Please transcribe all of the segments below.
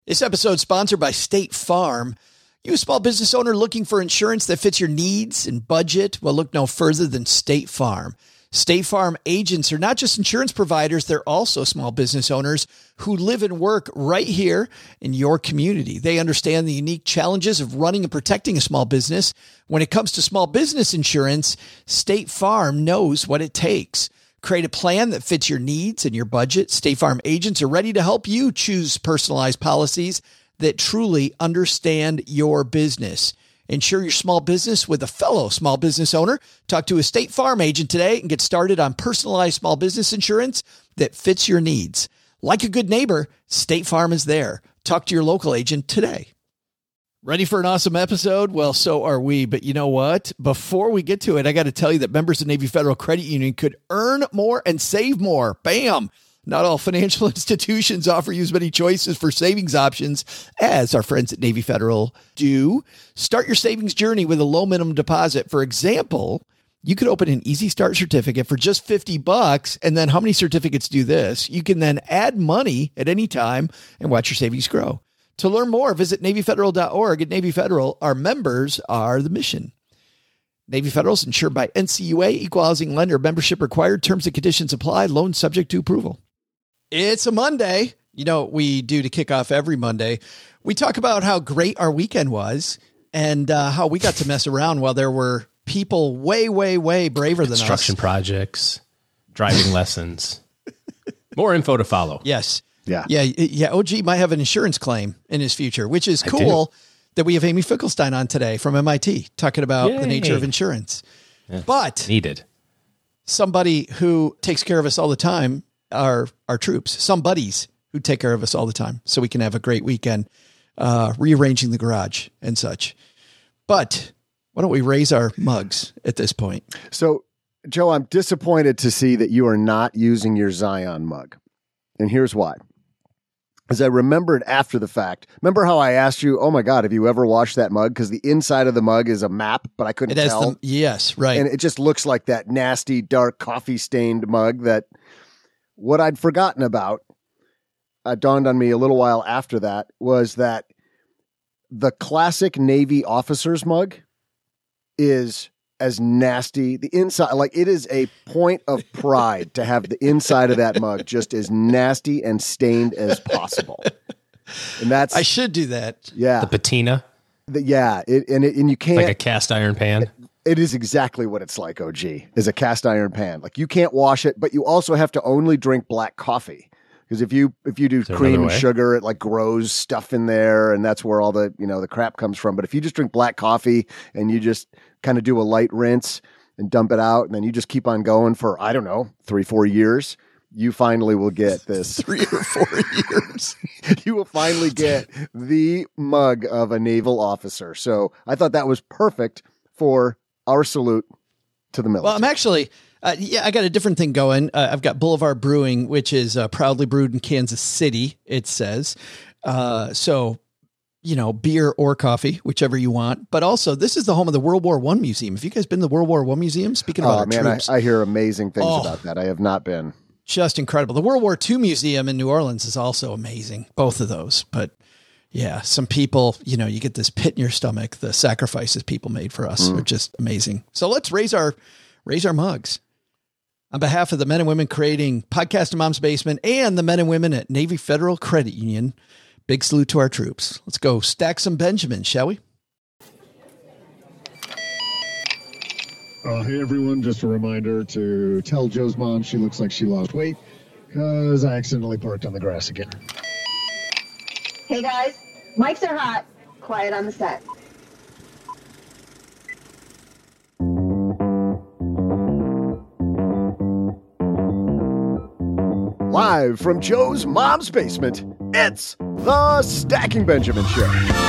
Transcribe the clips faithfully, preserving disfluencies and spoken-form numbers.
This episode is sponsored by State Farm. You a small business owner looking for insurance that fits your needs and budget? Well, look no further than State Farm. State Farm agents are not just insurance providers, they're also small business owners who live and work right here in your community. They understand the unique challenges of running and protecting a small business. When it comes to small business insurance, State Farm knows what it takes. Create a plan that fits your needs and your budget. State Farm agents are ready to help you choose personalized policies that truly understand your business. Insure your small business with a fellow small business owner. Talk to a State Farm agent today and get started on personalized small business insurance that fits your needs. Like a good neighbor, State Farm is there. Talk to your local agent today. Ready for an awesome episode? Well, so are we. But you know what? Before we get to it, I got to tell you that members of Navy Federal Credit Union could earn more and save more. Bam! Not all financial institutions offer you as many choices for savings options as our friends at Navy Federal do. Start your savings journey with a low minimum deposit. For example, you could open an Easy Start certificate for just fifty bucks. And then how many certificates do this? You can then add money at any time and watch your savings grow. To learn more, visit Navy Federal dot org. At Navy Federal, our members are the mission. Navy Federal is insured by N C U A, equal housing lender, membership required, terms and conditions apply, loan subject to approval. It's a Monday. You know what we do to kick off every Monday? We talk about how great our weekend was and uh, how we got to mess around while there were people way, way, way braver than us. Construction projects, driving lessons. More info to follow. Yes. Yeah. Yeah. Yeah. O G might have an insurance claim in his future, which is cool that we have Amy Finkelstein on today from M I T talking about Yay. the nature of insurance. Yeah, but needed somebody who takes care of us all the time are our troops, some buddies who take care of us all the time so we can have a great weekend, uh, rearranging the garage and such. But why don't we raise our mugs at this point? So, Joe, I'm disappointed to see that you are not using your Zion mug. And here's why. As I remembered after the fact, remember how I asked you, oh my God, have you ever washed that mug? Because the inside of the mug is a map, but I couldn't it has tell. The, yes, right. And it just looks like that nasty, dark, coffee-stained mug that what I'd forgotten about, uh, dawned on me a little while after that, was that the classic Navy officer's mug is as nasty. The inside, like it is a point of pride to have the inside of that mug just as nasty and stained as possible. And that's, I should do that. Yeah. The patina. The, yeah. It, and it, and you can't, like a cast iron pan. It, it is exactly what it's like. O G is a cast iron pan. Like you can't wash it, but you also have to only drink black coffee. Because if you if you do cream and sugar, it like grows stuff in there, and that's where all the you know the crap comes from. But if you just drink black coffee and you just kind of do a light rinse and dump it out, and then you just keep on going for I don't know three four years, you finally will get this three or four years. You will finally get the mug of a naval officer. So I thought that was perfect for our salute to the military. Well, I'm actually. Uh, yeah, I got a different thing going. Uh, I've got Boulevard Brewing, which is uh, proudly brewed in Kansas City, it says. Uh, so, you know, beer or coffee, whichever you want. But also, this is the home of the World War One Museum. Have you guys been to the World War One Museum? Speaking about oh, our man, troops. I, I hear amazing things oh, about that. I have not been. Just incredible. The World War Two Museum in New Orleans is also amazing. Both of those. But yeah, some people, you know, you get this pit in your stomach. The sacrifices people made for us mm. are just amazing. So let's raise our raise our mugs. On behalf of the men and women creating Podcast in Mom's Basement and the men and women at Navy Federal Credit Union, big salute to our troops. Let's go stack some Benjamins, shall we? Uh, hey, everyone. Just a reminder to tell Joe's mom she looks like she lost weight because I accidentally parked on the grass again. Hey, guys. Mics are hot. Quiet on the set. Live from Joe's mom's basement, it's the Stacking Benjamin Show.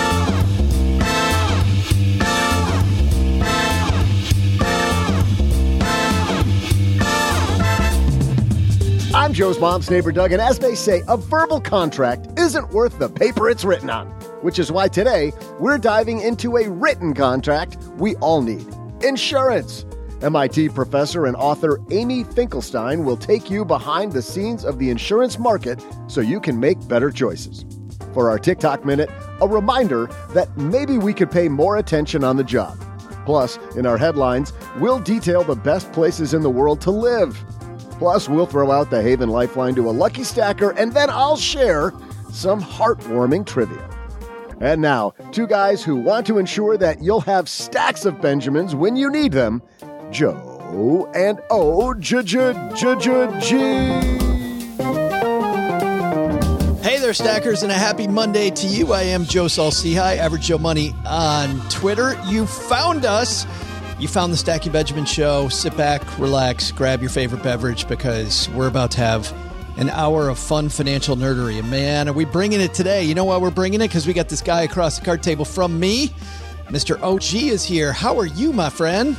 I'm Joe's mom's neighbor, Doug, and as they say, a verbal contract isn't worth the paper it's written on, which is why today we're diving into a written contract we all need: insurance. M I T professor and author Amy Finkelstein will take you behind the scenes of the insurance market so you can make better choices. For our TikTok Minute, a reminder that maybe we could pay more attention on the job. Plus, in our headlines, we'll detail the best places in the world to live. Plus, we'll throw out the Haven Lifeline to a lucky stacker, and then I'll share some heartwarming trivia. And now, two guys who want to ensure that you'll have stacks of Benjamins when you need them, Joe and O J J J J G. Hey there, stackers, and a happy Monday to you. I am Joe Saul-Sehy, Average Joe Money on Twitter. You found us. You found the Stacking Benjamin Show. Sit back, relax, grab your favorite beverage because we're about to have an hour of fun financial nerdery. And man, are we bringing it today? You know why we're bringing it? Because we got this guy across the card table from me. Mister O G is here. How are you, my friend?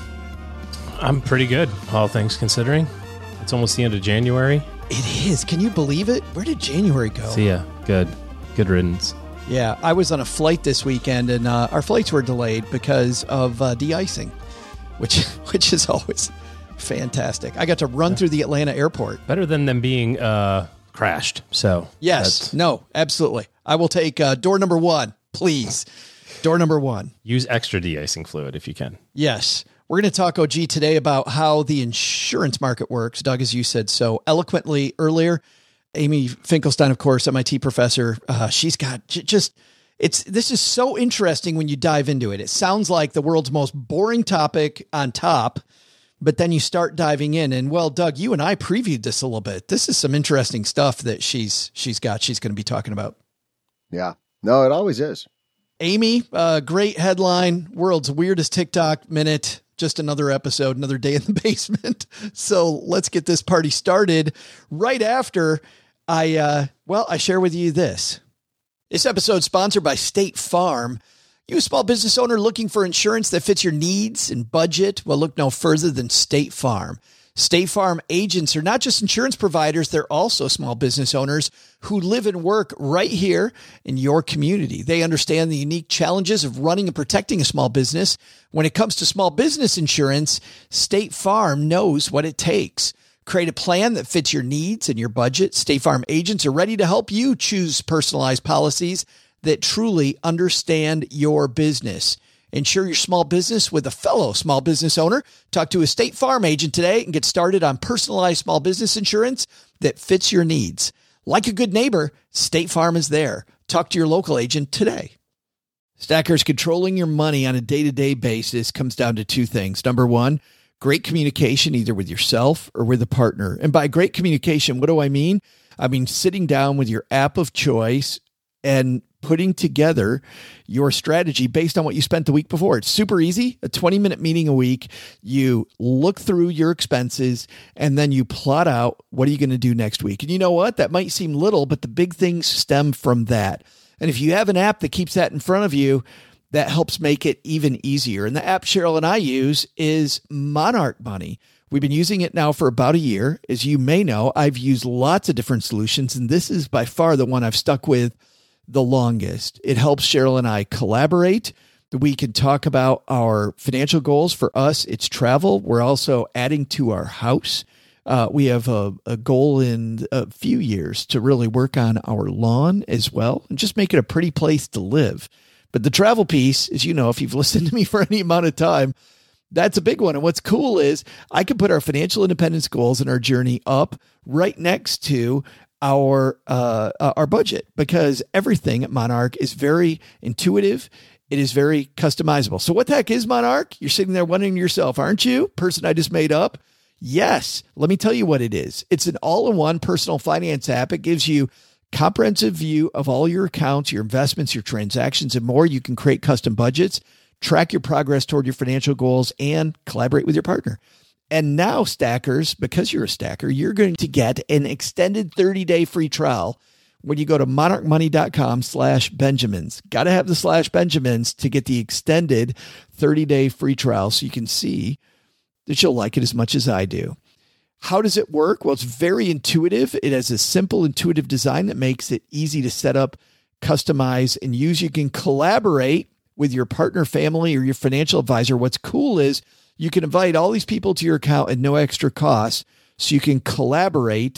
I'm pretty good, all things considering. It's almost the end of January. It is. Can you believe it? Where did January go? See ya. Good. Good riddance. Yeah, I was on a flight this weekend, and uh, our flights were delayed because of uh, de-icing, which which is always fantastic. I got to run through the Atlanta airport. Better than them being uh, crashed. So yes, that's... no, absolutely. I will take uh, door number one, please. Door number one. Use extra de-icing fluid if you can. Yes. We're going to talk, O G, today about how the insurance market works. Doug, as you said so eloquently earlier, Amy Finkelstein, of course, M I T professor, uh, she's got j- just, it's, this is so interesting when you dive into it. It sounds like the world's most boring topic on top, but then you start diving in. And well, Doug, you and I previewed this a little bit. This is some interesting stuff that she's, she's got, she's going to be talking about. Yeah, no, it always is. Amy, uh, great headline, world's weirdest TikTok minute. Just another episode, another day in the basement. So let's get this party started. Right after I, uh, well, I share with you this. This episode sponsored by State Farm. You a small business owner looking for insurance that fits your needs and budget? Well, look no further than State Farm. State Farm agents are not just insurance providers, they're also small business owners who live and work right here in your community. They understand the unique challenges of running and protecting a small business. When it comes to small business insurance, State Farm knows what it takes. Create a plan that fits your needs and your budget. State Farm agents are ready to help you choose personalized policies that truly understand your business. Insure your small business with a fellow small business owner. Talk to a State Farm agent today and get started on personalized small business insurance that fits your needs. Like a good neighbor, State Farm is there. Talk to your local agent today. Stackers, controlling your money on a day-to-day basis comes down to two things. Number one, great communication, either with yourself or with a partner. And by great communication, what do I mean? I mean sitting down with your app of choice and putting together your strategy based on what you spent the week before. It's super easy. A twenty minute meeting a week. You look through your expenses and then you plot out what are you going to do next week. And you know what? That might seem little, but the big things stem from that. And if you have an app that keeps that in front of you, that helps make it even easier. And the app Cheryl and I use is Monarch Money. We've been using it now for about a year. As you may know, I've used lots of different solutions, and this is by far the one I've stuck with the longest. It helps Cheryl and I collaborate. We can talk about our financial goals. For us, it's travel. We're also adding to our house. Uh, we have a, a goal in a few years to really work on our lawn as well and just make it a pretty place to live. But the travel piece, as you know, if you've listened to me for any amount of time, that's a big one. And what's cool is I can put our financial independence goals and our journey up right next to our uh, our budget, because everything at Monarch is very intuitive. It is very customizable. So what the heck is Monarch? You're sitting there wondering to yourself, aren't you? Person I just made up? Yes. Let me tell you what it is. It's an all-in-one personal finance app. It gives you comprehensive view of all your accounts, your investments, your transactions, and more. You can create custom budgets, track your progress toward your financial goals, and collaborate with your partner. And now, stackers, because you're a stacker, you're going to get an extended thirty-day free trial when you go to monarchmoney.com slash Benjamins. Got to have the slash Benjamins to get the extended thirty-day free trial so you can see that you'll like it as much as I do. How does it work? Well, it's very intuitive. It has a simple, intuitive design that makes it easy to set up, customize, and use. You can collaborate with your partner, family, or your financial advisor. What's cool is you can invite all these people to your account at no extra cost, so you can collaborate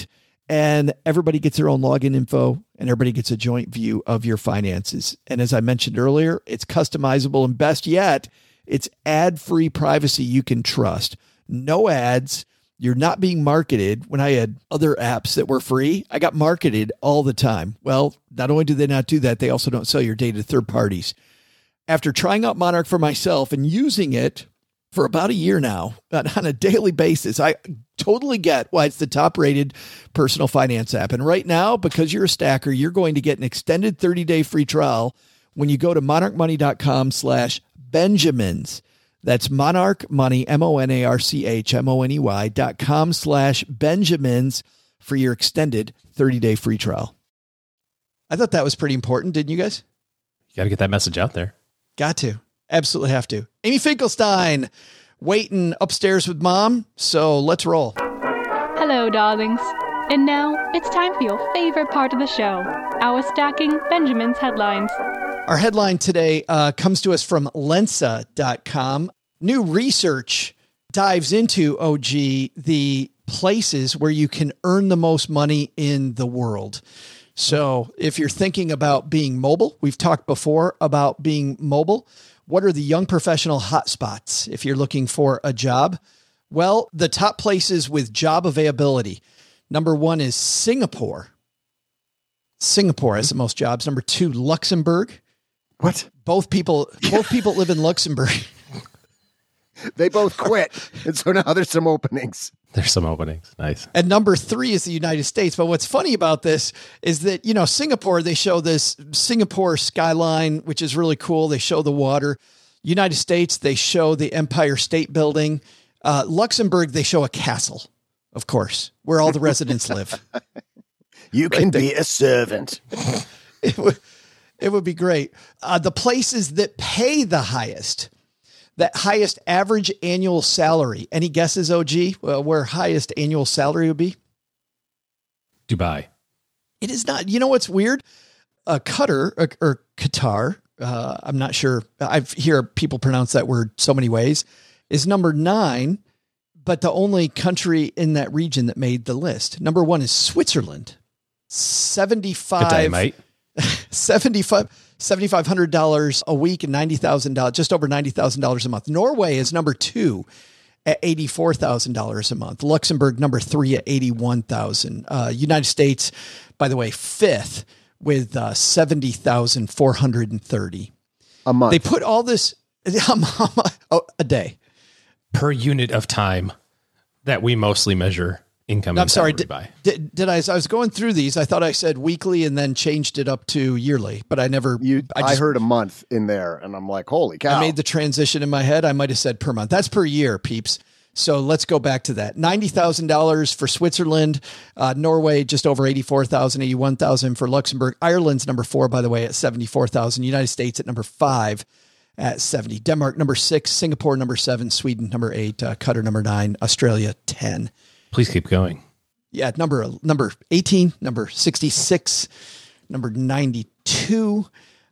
and everybody gets their own login info and everybody gets a joint view of your finances. And as I mentioned earlier, it's customizable, and best yet, it's ad-free privacy you can trust. No ads. You're not being marketed. When I had other apps that were free, I got marketed all the time. Well, not only do they not do that, they also don't sell your data to third parties. After trying out Monarch for myself and using it for about a year now on a daily basis, I totally get why it's the top rated personal finance app. And right now, because you're a stacker, you're going to get an extended thirty day free trial when you go to monarchmoney.com slash Benjamins. That's Monarch Money, M O N A R C H M O N E Y dot com slash Benjamins for your extended thirty day free trial. I thought that was pretty important, didn't you guys? You got to get that message out there. Got to. Absolutely have to. Amy Finkelstein waiting upstairs with mom. So let's roll. Hello, darlings. And now it's time for your favorite part of the show, our Stacking Benjamin's headlines. Our headline today uh, comes to us from Lensa dot com. New research dives into, O G, the places where you can earn the most money in the world. So if you're thinking about being mobile, we've talked before about being mobile. What are the young professional hotspots if you're looking for a job? Well, the top places with job availability. Number one is Singapore. Singapore has the most jobs. Number two, Luxembourg. What? Both people, both people live in Luxembourg. They both quit. And so now there's some openings. There's some openings. Nice. And number three is the United States. But what's funny about this is that, you know, Singapore, they show this Singapore skyline, which is really cool. They show the water. United States, they show the Empire State Building. Uh, Luxembourg, they show a castle, of course, where all the residents live. You can right be a servant. It would, it would be great. Uh, the places that pay the highest, that highest average annual salary. Any guesses, O G, well, where highest annual salary would be? Dubai. It is not. You know what's weird? Uh, Qatar or, or Qatar, uh, I'm not sure. I hear people pronounce that word so many ways, is number nine, but the only country in that region that made the list. Number one is Switzerland. seventy-five Good day, mate. seventy-five seven thousand five hundred dollars a week and ninety thousand dollars, just over ninety thousand dollars a month. Norway is number two at eighty-four thousand dollars a month. Luxembourg, number three at eighty-one thousand dollars. Uh, United States, by the way, fifth with uh, seventy thousand four hundred thirty dollars. A month. They put all this oh, a day. Per unit of time that we mostly measure income. No, I'm sorry. Did, by. Did, did I, as I was going through these, I thought I said weekly and then changed it up to yearly, but I never, you, I, just, I heard a month in there and I'm like, holy cow. I made the transition in my head. I might've said per month. That's per year, peeps. So let's go back to that. ninety thousand dollars for Switzerland, uh, Norway, just over eighty-four thousand, eighty-one thousand for Luxembourg. Ireland's number four, by the way, at seventy-four thousand. United States at number five at seventy. Denmark, number six, Singapore, number seven, Sweden, number eight, uh, Qatar, number nine, Australia, ten. Please keep going. Yeah, number number eighteen, number sixty-six, number ninety-two.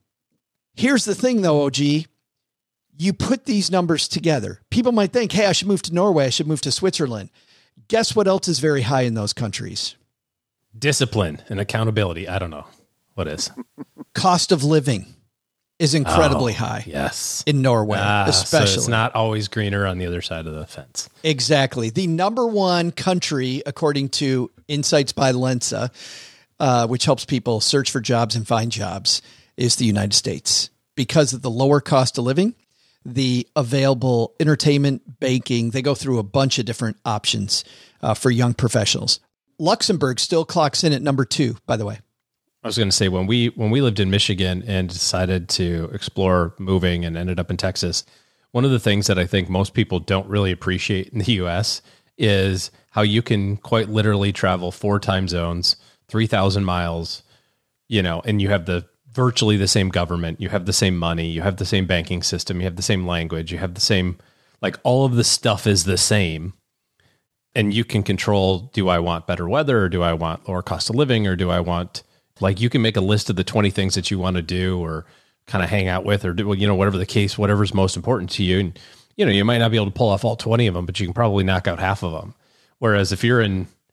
Here's the thing, though, O G. You put these numbers together. People might think, hey, I should move to Norway. I should move to Switzerland. Guess what else is very high in those countries? Discipline and accountability. I don't know. What is? Cost of living is incredibly oh, high. Yes. In Norway, ah, especially. So it's not always greener on the other side of the fence. Exactly. The number one country, according to Insights by Lensa, uh, which helps people search for jobs and find jobs, is the United States. Because of the lower cost of living, the available entertainment, banking, they go through a bunch of different options uh, for young professionals. Luxembourg still clocks in at number two, by the way. I was going to say, when we when we lived in Michigan and decided to explore moving and ended up in Texas, one of the things that I think most people don't really appreciate in the U S is how you can quite literally travel four time zones, three thousand miles, you know, and you have the virtually the same government, you have the same money, you have the same banking system, you have the same language, you have the same, like all of the stuff is the same. And you can control, do I want better weather or do I want lower cost of living or do I want, like you can make a list of the twenty things that you want to do or kind of hang out with or do, you know, whatever the case, whatever's most important to you. And, you know, you might not be able to pull off all twenty of them, but you can probably knock out half of them. Whereas if you're in,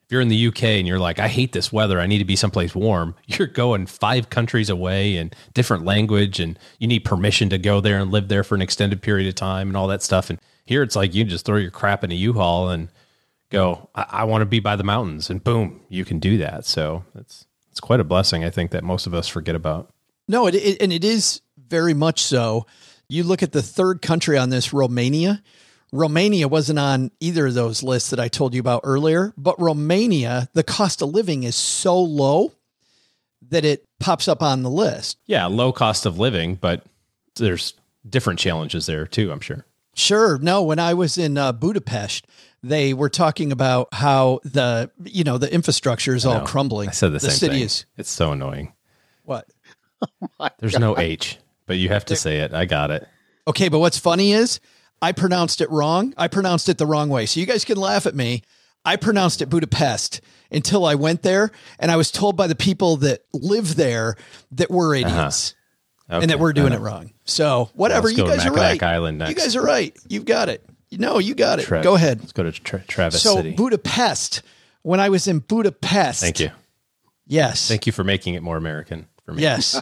if you're in the U K and you're like, I hate this weather, I need to be someplace warm, you're going five countries away and different language, and you need permission to go there and live there for an extended period of time and all that stuff. And here it's like you just throw your crap in a U-Haul and go, I, I want to be by the mountains, and boom, you can do that. So it's it's quite a blessing, I think, that most of us forget about. No, it, it and it is very much so. You look at the third country on this, Romania. Romania wasn't on either of those lists that I told you about earlier, but Romania, the cost of living is so low that it pops up on the list. Yeah, low cost of living, but there's different challenges there too, I'm sure. Sure. No, when I was in uh, Budapest, they were talking about how the, you know, the infrastructure is all crumbling. I said the, the same city thing. Is, it's so annoying. What? Oh There's God. no H, but you have to say it. I got it. Okay, but what's funny is I pronounced it wrong. I pronounced it the wrong way. So you guys can laugh at me. I pronounced it Budapest until I went there, and I was told by the people that live there that we're idiots Uh-huh. Okay. and that we're doing it wrong. So whatever, Let's you go to guys are Mackinac right. Island next. You guys are right. You've got it. No, you got it. Tra- Go ahead. Let's go to Tra- Travis So City. Budapest, when I was in Budapest. Thank you. Yes. Thank you for making it more American for me. Yes.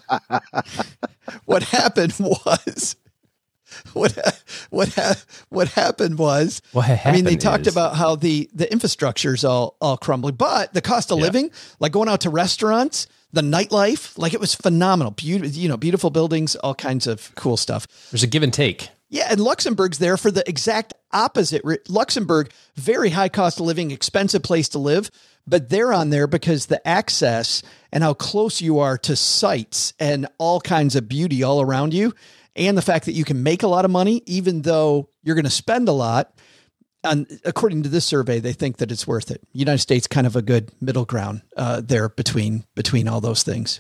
What happened was, what what ha- what happened was, What I mean, they happened talked is- about how the the infrastructure is all all crumbling, but the cost of Yeah. living, like going out to restaurants, the nightlife, like it was phenomenal. Beautiful, you know, beautiful buildings, all kinds of cool stuff. There's a give and take. Yeah, and Luxembourg's there for the exact opposite. Re- Luxembourg, very high cost of living, expensive place to live, but they're on there because the access and how close you are to sites and all kinds of beauty all around you, and the fact that you can make a lot of money, even though you're going to spend a lot. And according to this survey, they think that it's worth it. United States, kind of a good middle ground uh, there between between all those things.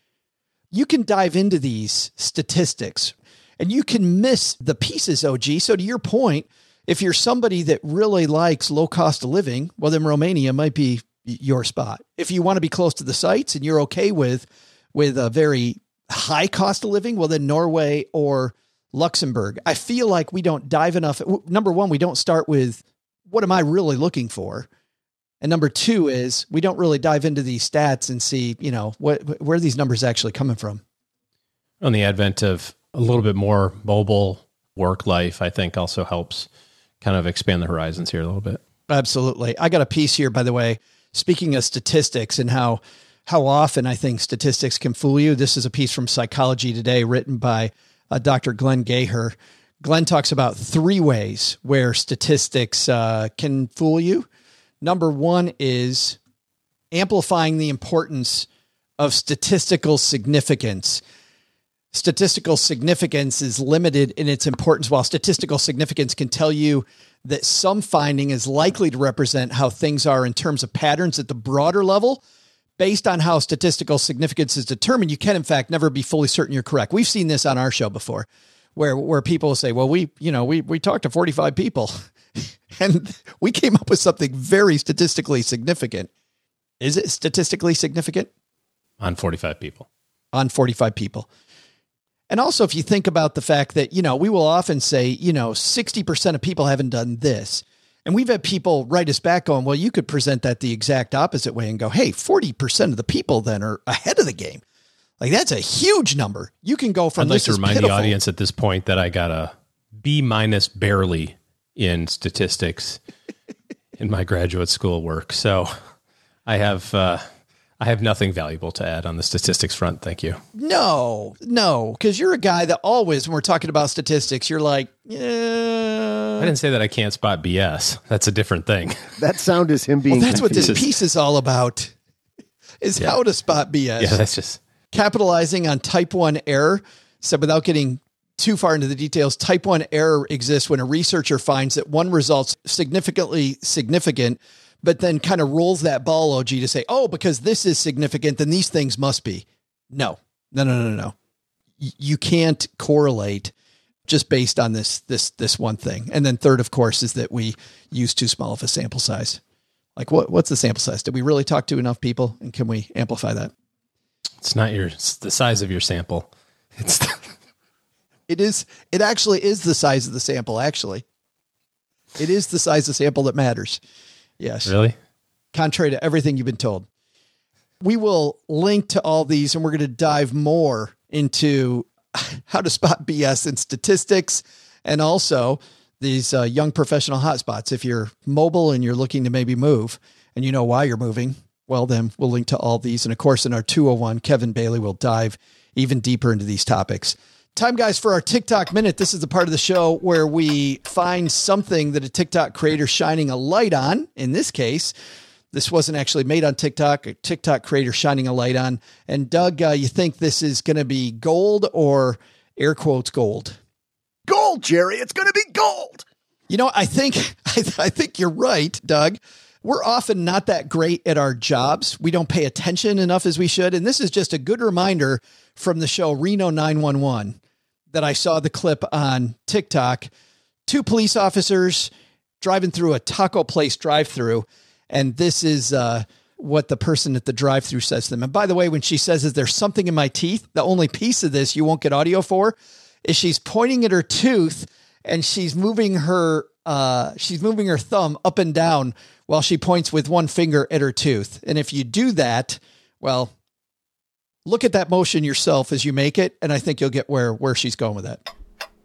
You can dive into these statistics and you can miss the pieces, O G. So to your point, if you're somebody that really likes low cost of living, well, then Romania might be your spot. If you want to be close to the sites and you're okay with, with a very high cost of living, well, then Norway or Luxembourg. I feel like we don't dive enough. Number one, we don't start with what am I really looking for? And number two is we don't really dive into these stats and see, you know, what, where are these numbers actually coming from? On the advent of a little bit more mobile work life, I think also helps kind of expand the horizons here a little bit. Absolutely. I got a piece here, by the way, speaking of statistics and how, how often I think statistics can fool you. This is a piece from Psychology Today written by uh, Doctor Glenn Gaher. Glenn talks about three ways where statistics uh, can fool you. Number one is amplifying the importance of statistical significance. Statistical significance is limited in its importance, while statistical significance can tell you that some finding is likely to represent how things are in terms of patterns at the broader level. Based on how statistical significance is determined, you can, in fact, never be fully certain you're correct. We've seen this on our show before, where where people say, well, we, you know, we we talked to forty-five people and we came up with something very statistically significant. Is it statistically significant? On forty-five people. On forty-five people. And also, if you think about the fact that, you know, we will often say, you know, sixty percent of people haven't done this. And we've had people write us back going, well, you could present that the exact opposite way and go, hey, forty percent of the people then are ahead of the game. Like, that's a huge number. You can go from I'd like this to is remind pitiful. the audience at this point that I got a B minus barely in statistics in my graduate school work. So I have, uh, I have nothing valuable to add on the statistics front. Thank you. No, no, because you're a guy that always, when we're talking about statistics, you're like, yeah. I didn't say that I can't spot B S. That's a different thing. That sound is him being Well, that's what this confused. piece is all about, is Yeah. how to spot B S. Yeah, that's just Capitalizing on type one error. So without getting too far into the details, type one error exists when a researcher finds that one result's significantly significant, but then kind of rolls that ball, O G, to say, oh, because this is significant, then these things must be. No, no, no, no, no. Y- You can't correlate just based on this, this, this one thing. And then third, of course, is that we use too small of a sample size. Like what, what's the sample size? Did we really talk to enough people? And can we amplify that? It's not your, it's the size of your sample. It's the, It is, it actually is the size of the sample. Actually, it is the size of the sample that matters. Yes. really? contrary to everything you've been told. We will link to all these, and we're going to dive more into how to spot B S in statistics, and also these uh, young professional hotspots. If you're mobile and you're looking to maybe move and you know why you're moving, well, then we'll link to all these. And of course, in our two oh one, Kevin Bailey will dive even deeper into these topics. Time, guys, for our TikTok Minute. This is the part of the show where we find something that a TikTok creator shining a light on. In this case, this wasn't actually made on TikTok, a TikTok creator shining a light on. And Doug, uh, you think this is going to be gold or air quotes gold? Gold, Jerry. It's going to be gold. You know, I think, I, I think you're right, Doug. We're often not that great at our jobs. We don't pay attention enough as we should. And this is just a good reminder from the show Reno nine one one that I saw the clip on TikTok. Two police officers driving through a taco place drive-through. And this is uh, what the person at the drive-thru says to them. And by the way, when she says, is there something in my teeth? The only piece of this you won't get audio for is she's pointing at her tooth and she's moving her, uh, she's moving her thumb up and down while she points with one finger at her tooth. And if you do that, well, look at that motion yourself as you make it. And I think you'll get where, where she's going with that.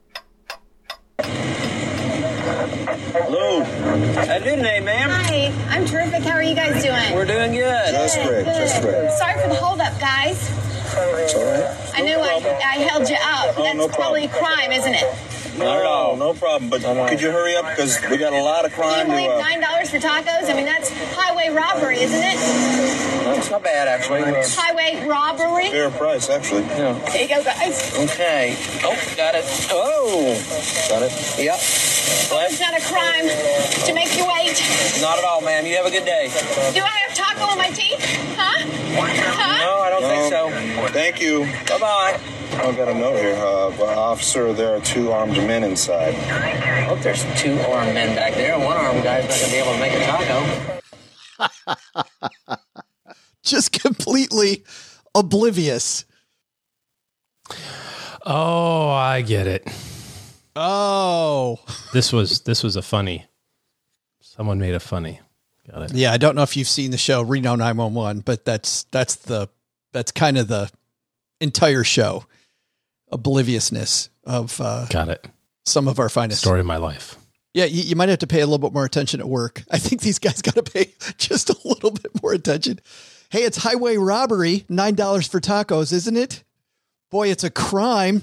Hello. How you doing today, ma'am? Hi, I'm terrific. How are you guys doing? We're doing good. That's great. That's great. Sorry for the holdup, guys. It's all right. I know I, I held you up. Oh, That's no probably a crime, isn't it? Not at all. No problem. But could you hurry up? Because we got a lot of Can crime you to... believe Uh, nine dollars for tacos? I mean, that's highway robbery, isn't it? no, it's not bad, actually. It's Highway robbery? fair price, actually. Yeah. There you go, guys. Okay. Oh, got it. Oh. Got it. Yep. It's not a crime to make you wait. Not at all, ma'am. You have a good day. Do I have taco in my teeth? Huh? Huh? No, I don't think so. Thank you. Bye-bye. I've got a note here. Uh, well, officer, there are two armed men inside. I hope there's two armed men back there. One armed guy's not going to be able to make a taco. Just completely oblivious. Oh, I get it. Oh, This was this was a funny. Someone made a funny. Got it. yeah. I don't know if you've seen the show Reno nine one one, but that's, that's the, that's kind of the entire show. Obliviousness of uh, Got it. some of our finest. Story of my life. Yeah, you, you might have to pay a little bit more attention at work. I think these guys got to pay just a little bit more attention. Hey, it's highway robbery, nine dollars for tacos, isn't it? Boy, it's a crime.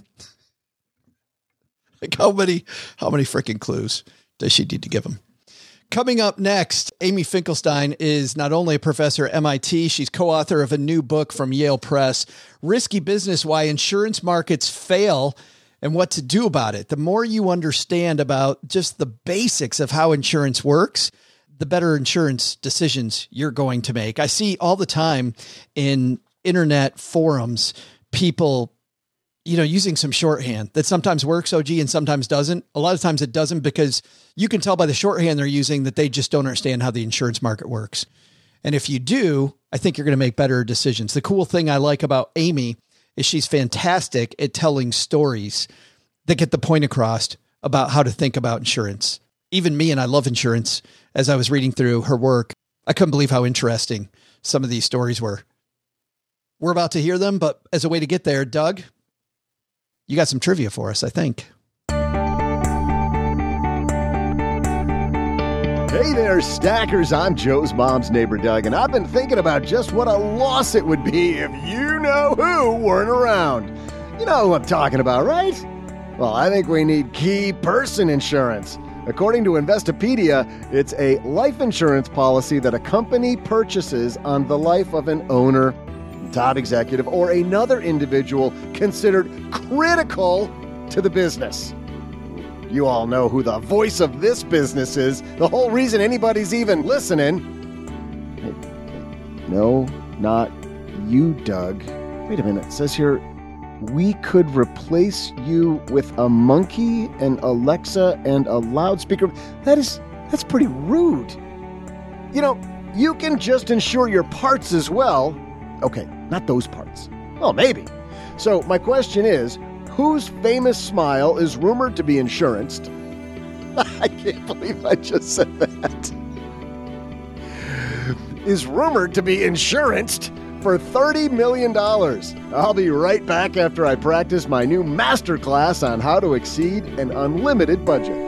Like how many, how many freaking clues does she need to give them? Coming up next, Amy Finkelstein is not only a professor at M I T, she's co-author of a new book from Yale Press, Risky Business, Why Insurance Markets Fail and What to Do About It. The more you understand about just the basics of how insurance works, the better insurance decisions you're going to make. I see all the time in internet forums, people you know, using some shorthand that sometimes works, O G, and sometimes doesn't. A lot of times it doesn't because you can tell by the shorthand they're using that they just don't understand how the insurance market works. And if you do, I think you're going to make better decisions. The cool thing I like about Amy is she's fantastic at telling stories that get the point across about how to think about insurance. Even me, and I love insurance, as I was reading through her work, I couldn't believe how interesting some of these stories were. We're about to hear them, but as a way to get there, Doug, you got some trivia for us, I think. Hey there, stackers. I'm Joe's mom's neighbor, Doug, and I've been thinking about just what a loss it would be if you know who weren't around. You know who I'm talking about, right? Well, I think we need key person insurance. According to Investopedia, it's a life insurance policy that a company purchases on the life of an owner, top executive, or another individual considered critical to the business. You all know who the voice of this business is. The whole reason anybody's even listening. Hey, no, not you, Doug. Wait a minute. It says here, we could replace you with a monkey, an Alexa, and a loudspeaker. That is, that's pretty rude. You know, you can just insure your parts as well. Okay, not those parts. Well, maybe. So my question is, whose famous smile is rumored to be insuranced? I can't believe I just said that. is rumored to be insuranced for thirty million dollars. I'll be right back after I practice my new masterclass on how to exceed an unlimited budget.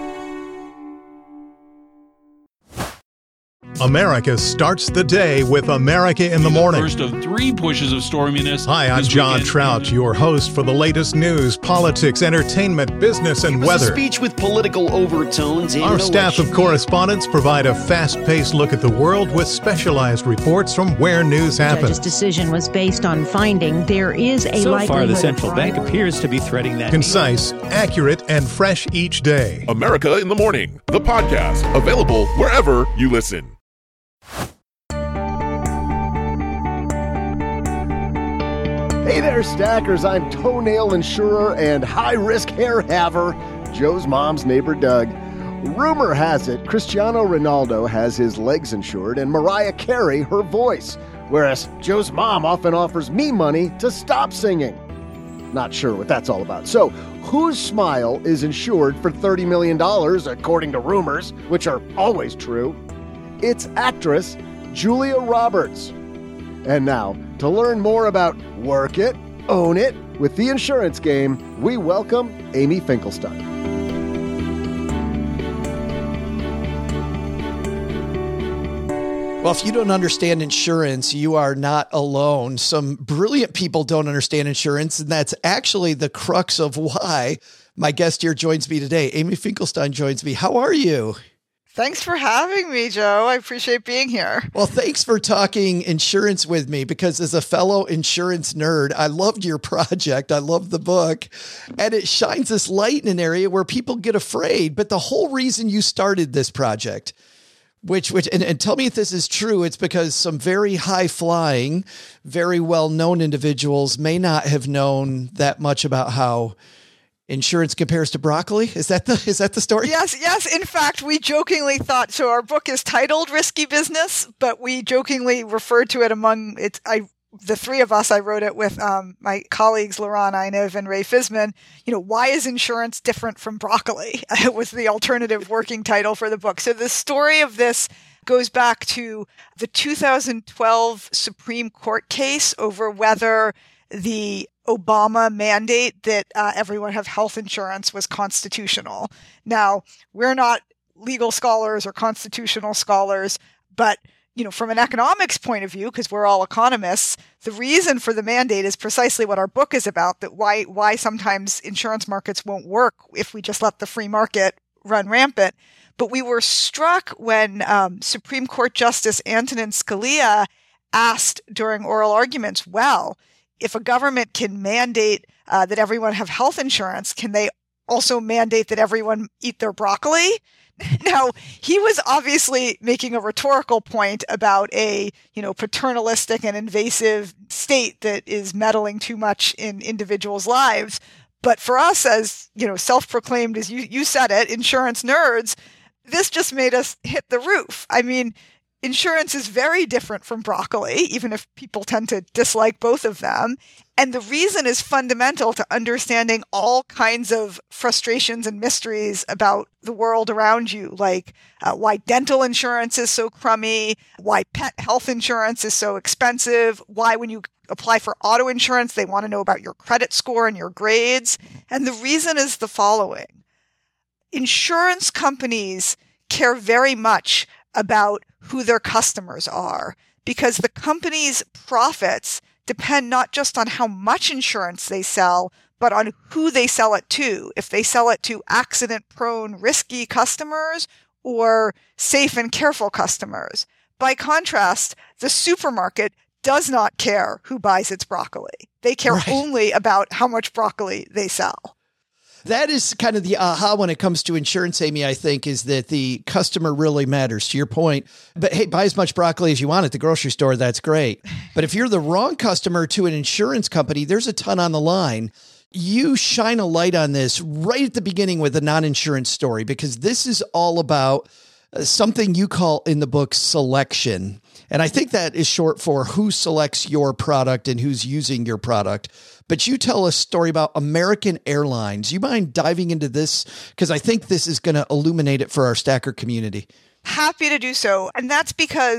America starts the day with America in the Morning. First of three pushes of storminess. Hi, I'm John weekend. Trout, your host for the latest news, politics, entertainment, business, and it was weather. A speech with political overtones. Our staff of correspondents provide a fast-paced look at the world with specialized reports from where news happens. The judge's decision was based on finding there is a so likelihood. So far, the central bank appears to be threading that. Concise, accurate, and fresh each day. America in the Morning, the podcast, available wherever you listen. Hey there, stackers. I'm toenail insurer and high-risk hair haver, Joe's mom's neighbor, Doug. Rumor has it Cristiano Ronaldo has his legs insured and Mariah Carey her voice, whereas Joe's mom often offers me money to stop singing. Not sure what that's all about. So, whose smile is insured for thirty million dollars, according to rumors, which are always true? It's actress Julia Roberts. And now, to learn more about Work It, Own It with the insurance game, we welcome Amy Finkelstein. Well, if you don't understand insurance, you are not alone. Some brilliant people don't understand insurance, and that's actually the crux of why my guest here joins me today. Amy Finkelstein joins me. How are you? Thanks for having me, Joe. I appreciate being here. Well, thanks for talking insurance with me, because as a fellow insurance nerd, I loved your project. I love the book, and it shines this light in an area where people get afraid. But the whole reason you started this project, which, which, and, and tell me if this is true, it's because some very high flying, very well-known individuals may not have known that much about how insurance compares to broccoli. Is that the, is that the story? Yes. Yes. In fact, we jokingly thought, so our book is titled Risky Business, but we jokingly referred to it among it's, I, the three of us, I wrote it with um, my colleagues, Laurent Inev and Ray Fisman. You know, why is insurance different from broccoli? It was the alternative working title for the book. So the story of this goes back to the two thousand twelve Supreme Court case over whether the Obama mandate that uh, everyone have health insurance was constitutional. Now, we're not legal scholars or constitutional scholars, but you know, from an economics point of view, because we're all economists, the reason for the mandate is precisely what our book is about, that why why sometimes insurance markets won't work if we just let the free market run rampant. But we were struck when um, Supreme Court Justice Antonin Scalia asked during oral arguments, well, if a government can mandate uh, that everyone have health insurance, can they also mandate that everyone eat their broccoli? Now, he was obviously making a rhetorical point about a, you know, paternalistic and invasive state that is meddling too much in individuals' lives. But for us as, you know, self-proclaimed, as you, you said it, insurance nerds, this just made us hit the roof. I mean, insurance is very different from broccoli, even if people tend to dislike both of them. And the reason is fundamental to understanding all kinds of frustrations and mysteries about the world around you, like uh, why dental insurance is so crummy, why pet health insurance is so expensive, why when you apply for auto insurance, they want to know about your credit score and your grades. And the reason is the following. Insurance companies care very much about who their customers are, because the company's profits depend not just on how much insurance they sell, but on who they sell it to. If they sell it to accident-prone, risky customers or safe and careful customers. By contrast, the supermarket does not care who buys its broccoli. They care right. only about how much broccoli they sell. That is kind of the aha when it comes to insurance, Amy, I think, is that the customer really matters, to your point. But hey, buy as much broccoli as you want at the grocery store. That's great. But if you're the wrong customer to an insurance company, there's a ton on the line. You shine a light on this right at the beginning with a non-insurance story, because this is all about something you call in the book selection. And I think that is short for who selects your product and who's using your product. But you tell a story about American Airlines. You mind diving into this? Because I think this is going to illuminate it for our stacker community. Happy to do so. And that's because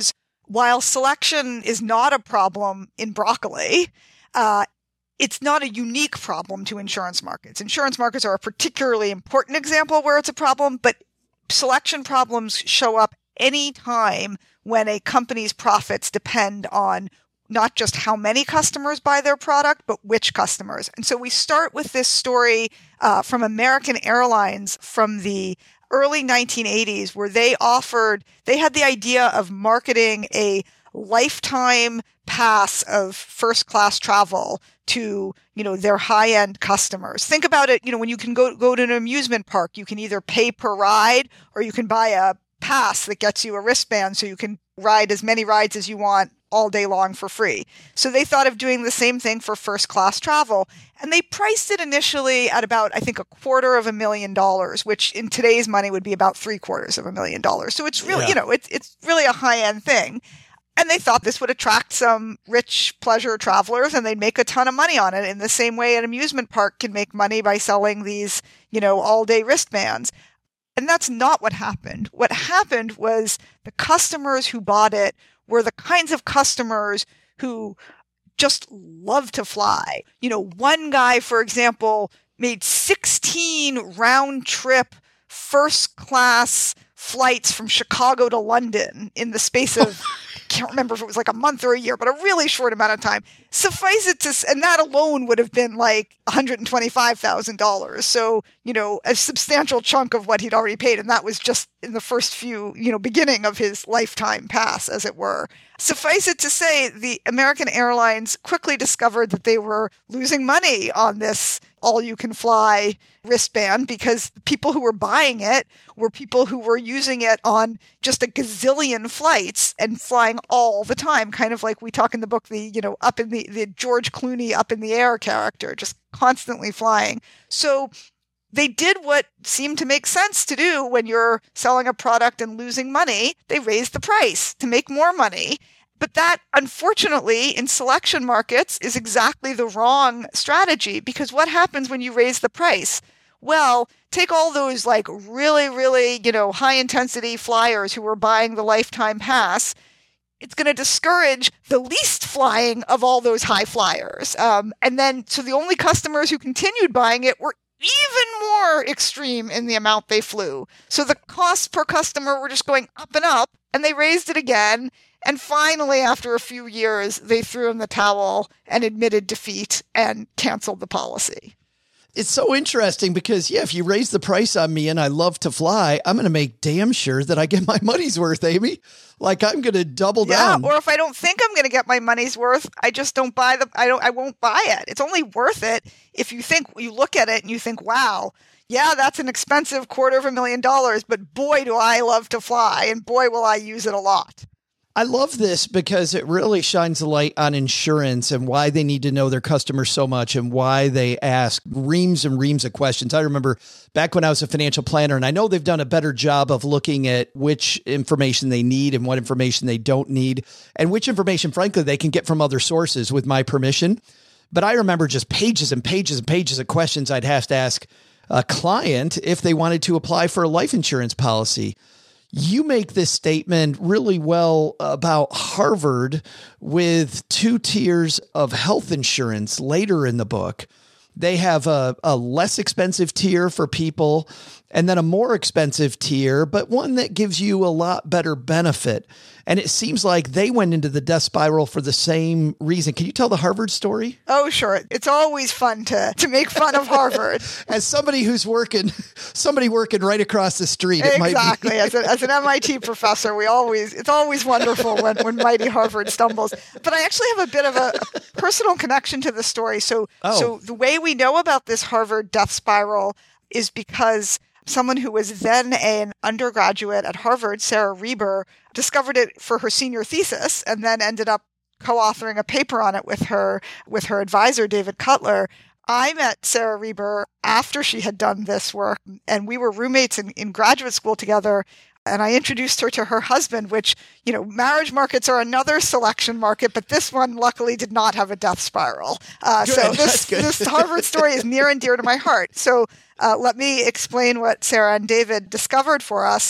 while selection is not a problem in broccoli, uh, it's not a unique problem to insurance markets. Insurance markets are a particularly important example where it's a problem, but selection problems show up any time when a company's profits depend on not just how many customers buy their product, but which customers. And so we start with this story uh, from American Airlines from the early nineteen eighties, where they offered, they had the idea of marketing a lifetime pass of first class travel to, you know, their high end customers. Think about it, you know, when you can go, go to an amusement park, you can either pay per ride or you can buy a pass that gets you a wristband so you can ride as many rides as you want all day long for free. So they thought of doing the same thing for first class travel. And they priced it initially at about, I think, a quarter of a million dollars, which in today's money would be about three quarters of a million dollars. So it's really, yeah. you know, it's, it's really a high end thing. And they thought this would attract some rich pleasure travelers and they'd make a ton of money on it in the same way an amusement park can make money by selling these, you know, all day wristbands. And that's not what happened. What happened was the customers who bought it were the kinds of customers who just love to fly. You know, one guy, for example, made sixteen round trip first class flights from Chicago to London in the space of, I can't remember if it was like a month or a year, but a really short amount of time. Suffice it to, and that alone would have been like one hundred twenty-five thousand dollars. So, you know, a substantial chunk of what he'd already paid. And that was just in the first few, you know, beginning of his lifetime pass, as it were. Suffice it to say, the American Airlines quickly discovered that they were losing money on this all-you-can-fly wristband because the people who were buying it were people who were using it on just a gazillion flights and flying all the time, kind of like we talk in the book, the, you know, up in the, the George Clooney up in the air character, just constantly flying. So they did what seemed to make sense to do when you're selling a product and losing money. They raised the price to make more money. But that, unfortunately, in selection markets is exactly the wrong strategy, because what happens when you raise the price? Well, take all those like really, really, you know, high intensity flyers who were buying the lifetime pass. It's going to discourage the least flying of all those high flyers. Um, and then, so the only customers who continued buying it were even more extreme in the amount they flew. So the costs per customer were just going up and up, and they raised it again. And finally, after a few years, they threw in the towel and admitted defeat and canceled the policy. It's so interesting because, yeah, if you raise the price on me and I love to fly, I'm going to make damn sure that I get my money's worth, Amy. Like I'm going to double down. Yeah, or if I don't think I'm going to get my money's worth, I just don't buy the, I don't, I won't buy it. It's only worth it if you think, you look at it and you think, wow, yeah, that's an expensive quarter of a million dollars, but boy, do I love to fly and boy, will I use it a lot. I love this because it really shines a light on insurance and why they need to know their customers so much and why they ask reams and reams of questions. I remember back when I was a financial planner, and I know they've done a better job of looking at which information they need and what information they don't need, and which information, frankly, they can get from other sources with my permission. But I remember just pages and pages and pages of questions I'd have to ask a client if they wanted to apply for a life insurance policy. You make this statement really well about Harvard with two tiers of health insurance later in the book. They have a, a less expensive tier for people and then a more expensive tier, but one that gives you a lot better benefit. And it seems like they went into the death spiral for the same reason. Can you tell the Harvard story? Oh, sure. It's always fun to, to make fun of Harvard. As somebody who's working, somebody working right across the street. It exactly. Might be. as, a, as an M I T professor, we always, it's always wonderful when, when mighty Harvard stumbles. But I actually have a bit of a, a personal connection to the story. So, oh. so the way we know about this Harvard death spiral is because someone who was then an undergraduate at Harvard, Sarah Reber, discovered it for her senior thesis and then ended up co-authoring a paper on it with her, with her advisor, David Cutler. I met Sarah Reber after she had done this work, and we were roommates in, in graduate school together. And I introduced her to her husband, which, you know, marriage markets are another selection market, but this one luckily did not have a death spiral. Uh, so this, this Harvard story is near and dear to my heart. So uh, let me explain what Sarah and David discovered for us.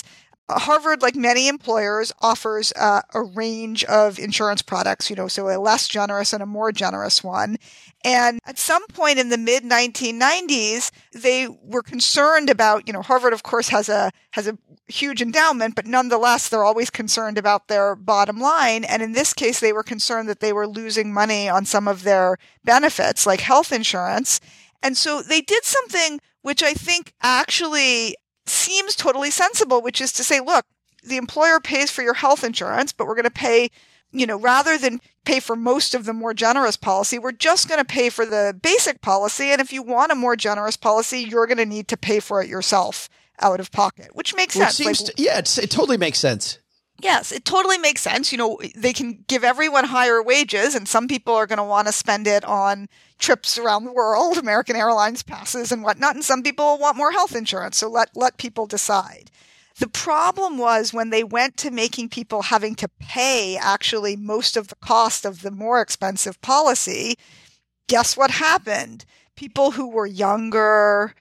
Harvard, like many employers, offers uh, a range of insurance products, you know, so a less generous and a more generous one. And at some point in the mid nineteen nineties, they were concerned about, you know, Harvard, of course, has a has a huge endowment, but nonetheless, they're always concerned about their bottom line. And in this case, they were concerned that they were losing money on some of their benefits, like health insurance. And so they did something which I think actually seems totally sensible, which is to say, look, the employer pays for your health insurance, but we're going to pay, you know, rather than pay for most of the more generous policy, we're just going to pay for the basic policy. And if you want a more generous policy, you're going to need to pay for it yourself out of pocket, which makes Which sense. Seems like, to, yeah, it's, it totally makes sense. Yes, it totally makes sense. You know, they can give everyone higher wages, and some people are going to want to spend it on trips around the world, American Airlines passes and whatnot, and some people want more health insurance. So let, let people decide. The problem was when they went to making people having to pay actually most of the cost of the more expensive policy, guess what happened? People who were younger,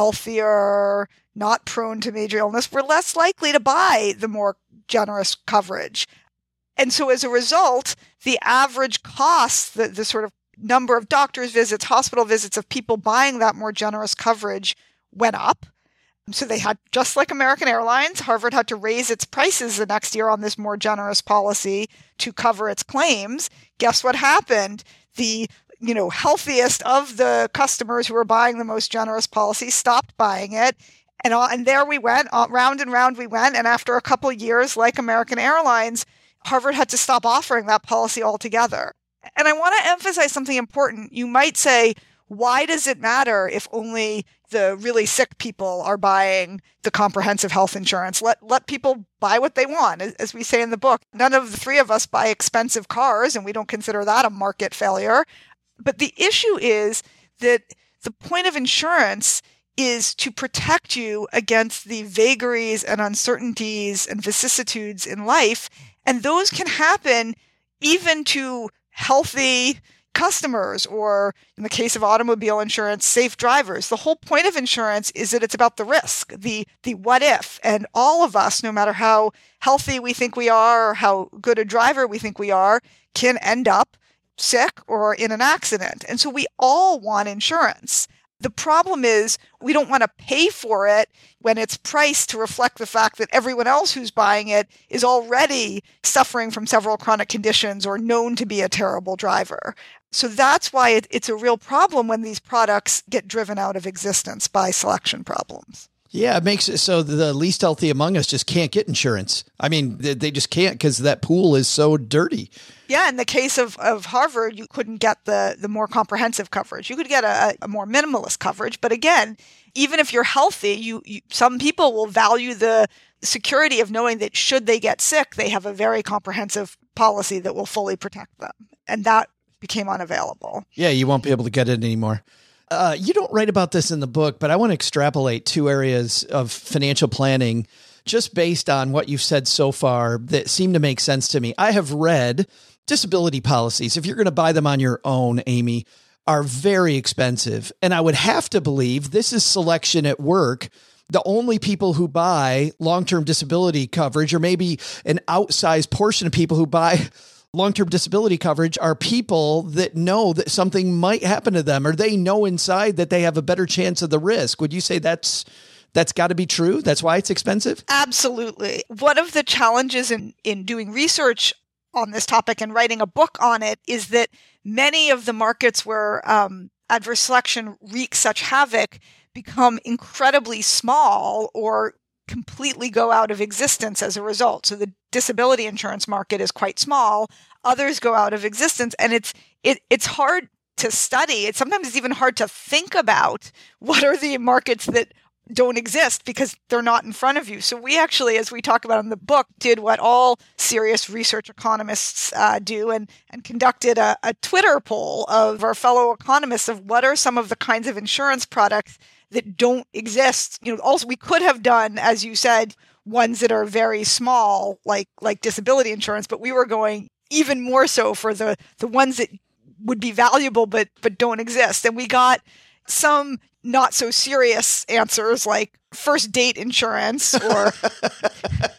healthier, not prone to major illness were less likely to buy the more generous coverage. And so as a result, the average cost, the, the sort of number of doctor's visits, hospital visits of people buying that more generous coverage went up. So they had, just like American Airlines, Harvard had to raise its prices the next year on this more generous policy to cover its claims. Guess what happened? The, you know, healthiest of the customers who were buying the most generous policy stopped buying it. And, all, and there we went, all, round and round we went. And after a couple of years, like American Airlines, Harvard had to stop offering that policy altogether. And I want to emphasize something important. You might say, why does it matter if only the really sick people are buying the comprehensive health insurance? Let let people buy what they want. As we say in the book, none of the three of us buy expensive cars, and we don't consider that a market failure. But the issue is that the point of insurance is to protect you against the vagaries and uncertainties and vicissitudes in life. And those can happen even to healthy customers, or in the case of automobile insurance, safe drivers. The whole point of insurance is that it's about the risk, the the what if. And all of us, no matter how healthy we think we are or how good a driver we think we are, can end up sick or in an accident. And so we all want insurance. The problem is we don't want to pay for it when it's priced to reflect the fact that everyone else who's buying it is already suffering from several chronic conditions or known to be a terrible driver. So that's why it, it's a real problem when these products get driven out of existence by selection problems. Yeah, it makes it so the least healthy among us just can't get insurance. I mean, they, they just can't because that pool is so dirty. Yeah, in the case of, of Harvard, you couldn't get the, the more comprehensive coverage. You could get a, a more minimalist coverage. But again, even if you're healthy, you, you some people will value the security of knowing that should they get sick, they have a very comprehensive policy that will fully protect them. And that became unavailable. Yeah, you won't be able to get it anymore. Uh, you don't write about this in the book, but I want to extrapolate two areas of financial planning just based on what you've said so far that seem to make sense to me. I have read disability policies, if you're going to buy them on your own, Amy, are very expensive. And I would have to believe this is selection at work. The only people who buy long-term disability coverage, or maybe an outsized portion of people who buy long-term disability coverage, are people that know that something might happen to them, or they know inside that they have a better chance of the risk. Would you say that's that's got to be true? That's why it's expensive? Absolutely. One of the challenges in, in doing research on this topic and writing a book on it is that many of the markets where um, adverse selection wreaks such havoc become incredibly small or completely go out of existence as a result. So the disability insurance market is quite small. Others go out of existence, and it's it it's hard to study. It's sometimes it's even hard to think about what are the markets that don't exist because they're not in front of you. So we actually, as we talk about in the book, did what all serious research economists uh, do and, and conducted a, a Twitter poll of our fellow economists of what are some of the kinds of insurance products that don't exist. You know, also we could have done, as you said, ones that are very small, like like disability insurance, but we were going even more so for the the ones that would be valuable but but don't exist. And we got some not so serious answers like first date insurance or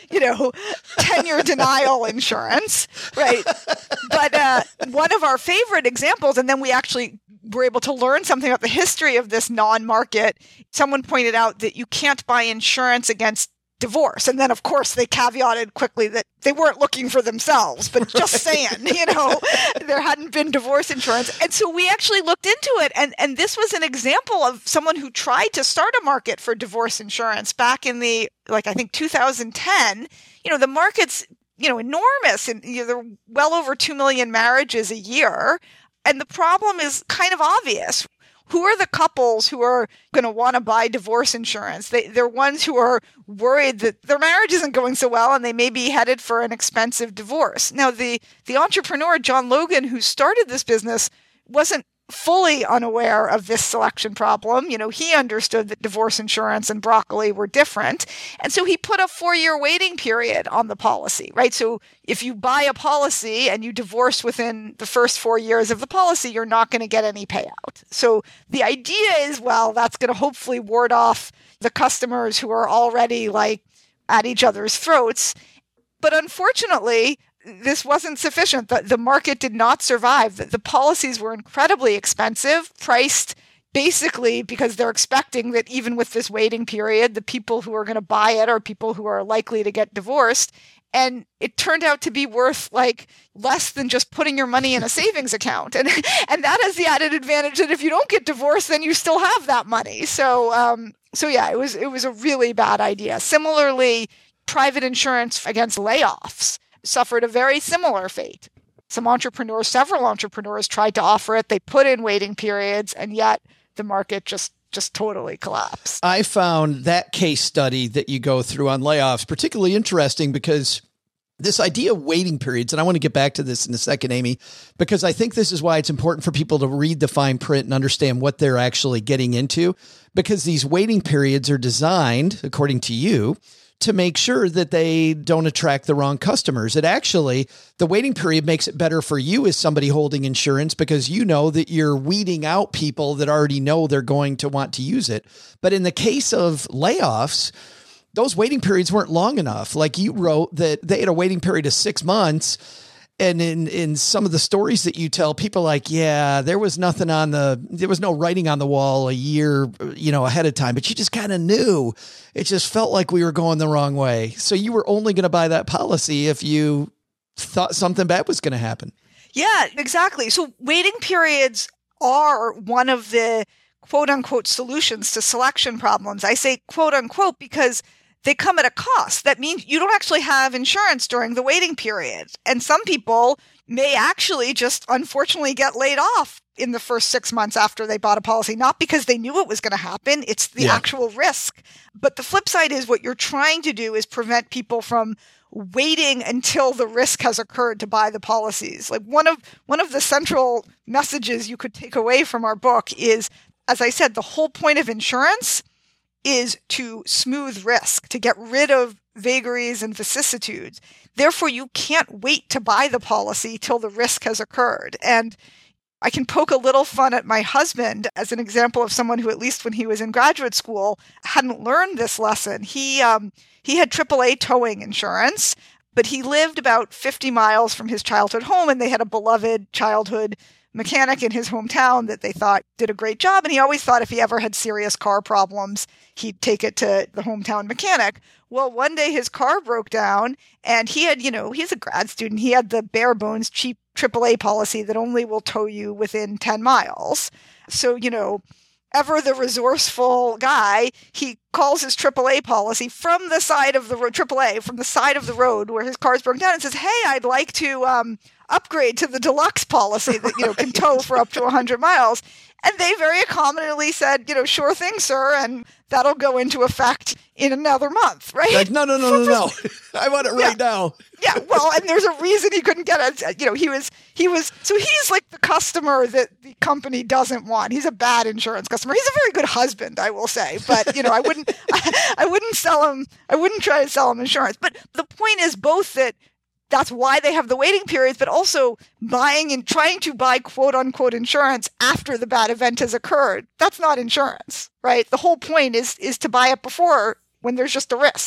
you know, ten-year denial insurance, right? But uh, one of our favorite examples, and then we actually were able to learn something about the history of this non-market. Someone pointed out that you can't buy insurance against divorce. And then, of course, they caveated quickly that they weren't looking for themselves, but just saying, you know, there hadn't been divorce insurance. And so we actually looked into it. And, and this was an example of someone who tried to start a market for divorce insurance back in the, like, I think two thousand ten. You know, the market's, you know, enormous. And you know, there are well over two million marriages a year. And the problem is kind of obvious. Who are the couples who are going to want to buy divorce insurance? They, they're ones who are worried that their marriage isn't going so well and they may be headed for an expensive divorce. Now, the, the entrepreneur, John Logan, who started this business, wasn't fully unaware of this selection problem. You know, he understood that divorce insurance and broccoli were different. And so he put a four-year waiting period on the policy, right? So if you buy a policy and you divorce within the first four years of the policy, you're not going to get any payout. So the idea is, well, that's going to hopefully ward off the customers who are already like at each other's throats. But unfortunately, this wasn't sufficient. The, the market did not survive. The, the policies were incredibly expensive, priced basically because they're expecting that even with this waiting period, the people who are going to buy it are people who are likely to get divorced. And it turned out to be worth like less than just putting your money in a savings account. And and that has the added advantage that if you don't get divorced, then you still have that money. So um so yeah, it was it was a really bad idea. Similarly, private insurance against layoffs suffered a very similar fate. Some entrepreneurs, several entrepreneurs tried to offer it. They put in waiting periods, and yet the market just just totally collapsed. I found that case study that you go through on layoffs particularly interesting because this idea of waiting periods, and I want to get back to this in a second, Amy, because I think this is why it's important for people to read the fine print and understand what they're actually getting into, because these waiting periods are designed, according to you, to make sure that they don't attract the wrong customers. It actually, the waiting period makes it better for you as somebody holding insurance because you know that you're weeding out people that already know they're going to want to use it. But in the case of layoffs, those waiting periods weren't long enough. Like you wrote that they had a waiting period of six months. And in, in some of the stories that you tell, people are like, yeah, there was nothing on the, there was no writing on the wall a year, you know, ahead of time, but you just kind of knew. It just felt like we were going the wrong way. So you were only going to buy that policy if you thought something bad was going to happen. Yeah, exactly. So waiting periods are one of the quote unquote solutions to selection problems. I say quote unquote because they come at a cost. That means you don't actually have insurance during the waiting period. And some people may actually just unfortunately get laid off in the first six months after they bought a policy, not because they knew it was going to happen. It's the yeah. actual risk. But the flip side is what you're trying to do is prevent people from waiting until the risk has occurred to buy the policies. Like one of, one of the central messages you could take away from our book is, as I said, the whole point of insurance is to smooth risk, to get rid of vagaries and vicissitudes. Therefore, you can't wait to buy the policy till the risk has occurred. And I can poke a little fun at my husband as an example of someone who, at least when he was in graduate school, hadn't learned this lesson. He um, he had triple A towing insurance, but he lived about fifty miles from his childhood home, and they had a beloved childhood mechanic in his hometown that they thought did a great job. And he always thought if he ever had serious car problems, he'd take it to the hometown mechanic. Well, one day his car broke down and he had, you know, he's a grad student. He had the bare bones cheap triple A policy that only will tow you within ten miles. So, you know, ever the resourceful guy, he calls his triple A policy from the side of the road, triple A, from the side of the road where his car's broken down and says, hey, I'd like to um, upgrade to the deluxe policy that, you know, can tow for up to one hundred miles. And they very accommodatingly said, you know, sure thing, sir, and that'll go into effect in another month, right? Like, no, no, no, no, no. I want it right yeah. now. Yeah, well, and there's a reason he couldn't get it. You know, he was, he was, so he's like the customer that the company doesn't want. He's a bad insurance customer. He's a very good husband, I will say, but, you know, I wouldn't, I, I wouldn't sell him, I wouldn't try to sell him insurance. But the point is both that that's why they have the waiting periods, but also buying and trying to buy quote unquote insurance after the bad event has occurred. That's not insurance, right? The whole point is, is to buy it before when there's just a risk.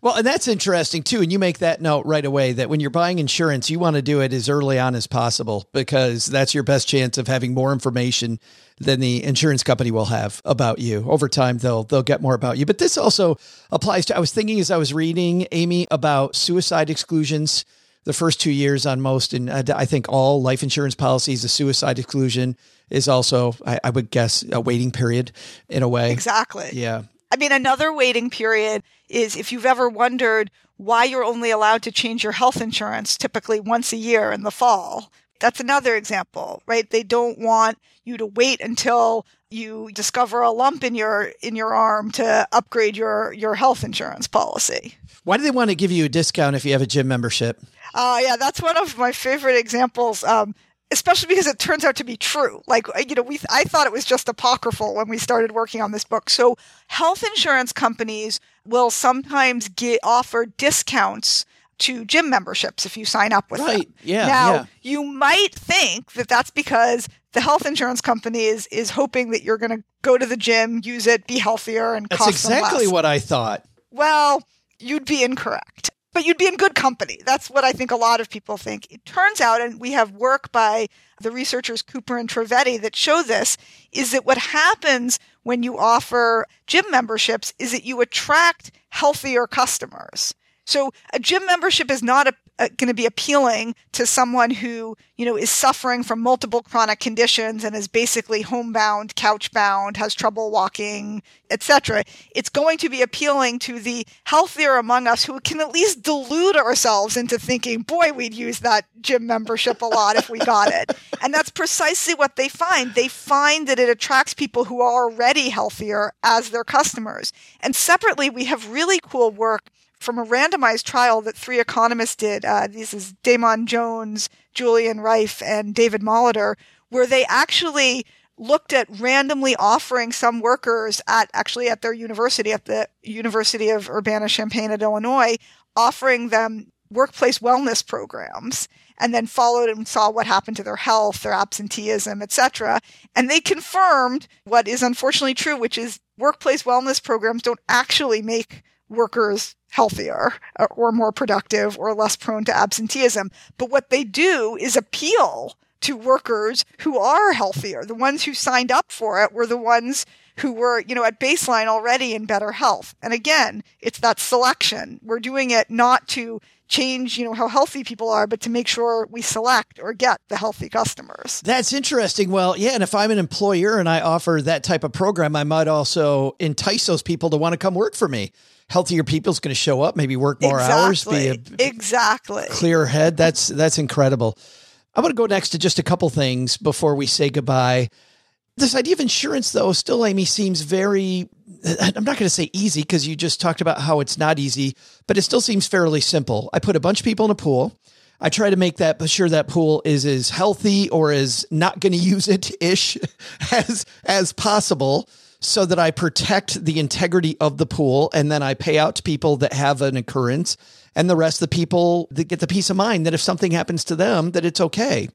Well, and that's interesting too. And you make that note right away that when you're buying insurance, you want to do it as early on as possible because that's your best chance of having more information than the insurance company will have about you. Over time, they'll they'll get more about you. But this also applies to, I was thinking as I was reading, Amy, about suicide exclusions the first two years on most, and I think all life insurance policies, the suicide exclusion is also, I, I would guess, a waiting period in a way. Exactly. Yeah. I mean, another waiting period is if you've ever wondered why you're only allowed to change your health insurance typically once a year in the fall. That's another example, right? They don't want you to wait until you discover a lump in your in your arm to upgrade your, your health insurance policy. Why do they want to give you a discount if you have a gym membership? Uh, yeah, that's one of my favorite examples. Um, Especially because it turns out to be true. Like, you know, we I thought it was just apocryphal when we started working on this book. So health insurance companies will sometimes get offer discounts to gym memberships if you sign up with right. them. Yeah. Now, yeah. you might think that that's because the health insurance company is, is hoping that you're going to go to the gym, use it, be healthier, and That's cost exactly them less. what I thought. Well, you'd be incorrect. But you'd be in good company. That's what I think a lot of people think. It turns out, and we have work by the researchers Cooper and Trivedi that show this, is that what happens when you offer gym memberships is that you attract healthier customers. So a gym membership is not a, a, going to be appealing to someone who, you know, is suffering from multiple chronic conditions and is basically homebound, couch-bound, has trouble walking, et cetera. It's going to be appealing to the healthier among us who can at least delude ourselves into thinking, boy, we'd use that gym membership a lot if we got it. And that's precisely what they find. They find that it attracts people who are already healthier as their customers. And separately, we have really cool work from a randomized trial that three economists did. Uh, this is Damon Jones, Julian Reif, and David Molitor, where they actually looked at randomly offering some workers at actually at their university, at the University of Urbana-Champaign at Illinois, offering them workplace wellness programs, and then followed and saw what happened to their health, their absenteeism, et cetera. And they confirmed what is unfortunately true, which is workplace wellness programs don't actually make workers healthier or more productive or less prone to absenteeism. But what they do is appeal to workers who are healthier. The ones who signed up for it were the ones who were, you know, at baseline already in better health. And again, it's that selection. We're doing it not to change, you know, how healthy people are, but to make sure we select or get the healthy customers. That's interesting. Well, yeah. And if I'm an employer and I offer that type of program, I might also entice those people to want to come work for me. Healthier people's going to show up, maybe work more exactly. hours, be a exactly clear head. That's, that's incredible. I want to go next to just a couple things before we say goodbye. This idea of insurance, though, still, Amy, seems very, I'm not going to say easy because you just talked about how it's not easy, but it still seems fairly simple. I put a bunch of people in a pool. I try to make that sure that pool is as healthy or as not going to use it ish as, as possible, so that I protect the integrity of the pool. And then I pay out to people that have an occurrence, and the rest of the people that get the peace of mind that if something happens to them, that it's okay.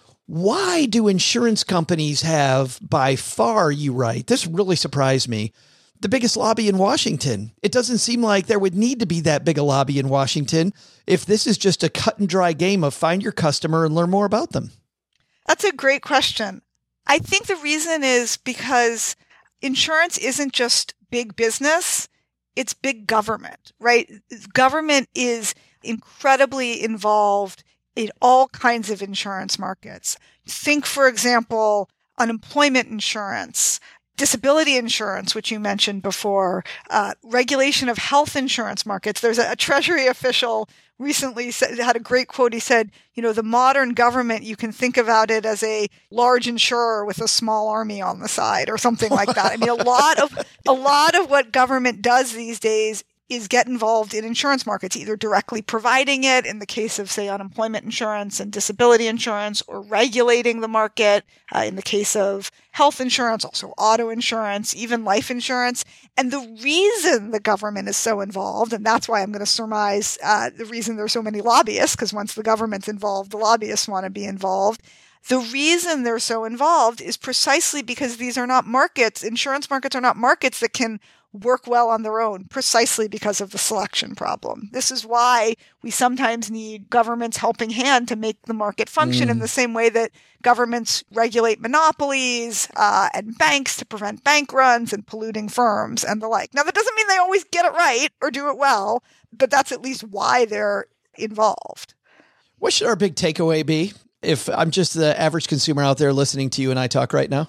Why do insurance companies have, by far, you write, this really surprised me, the biggest lobby in Washington? It doesn't seem like there would need to be that big a lobby in Washington if this is just a cut and dry game of find your customer and learn more about them. That's a great question. I think the reason is because insurance isn't just big business, it's big government, right? Government is incredibly involved in all kinds of insurance markets. Think, for example, unemployment insurance, disability insurance, which you mentioned before, uh, regulation of health insurance markets. There's a, a Treasury official recently said, had a great quote. He said, you know, the modern government, you can think about it as a large insurer with a small army on the side or something like that. I mean, a lot of, a lot of what government does these days is get involved in insurance markets, either directly providing it in the case of, say, unemployment insurance and disability insurance, or regulating the market uh, in the case of health insurance, also auto insurance, even life insurance. And the reason the government is so involved, and that's why I'm going to surmise uh, the reason there's so many lobbyists, because once the government's involved, the lobbyists want to be involved. The reason they're so involved is precisely because these are not markets. Insurance markets are not markets that can work well on their own, precisely because of the selection problem. This is why we sometimes need government's helping hand to make the market function mm. in the same way that governments regulate monopolies uh, and banks to prevent bank runs and polluting firms and the like. Now, that doesn't mean they always get it right or do it well, but that's at least why they're involved. What should our big takeaway be if I'm just the average consumer out there listening to you and I talk right now?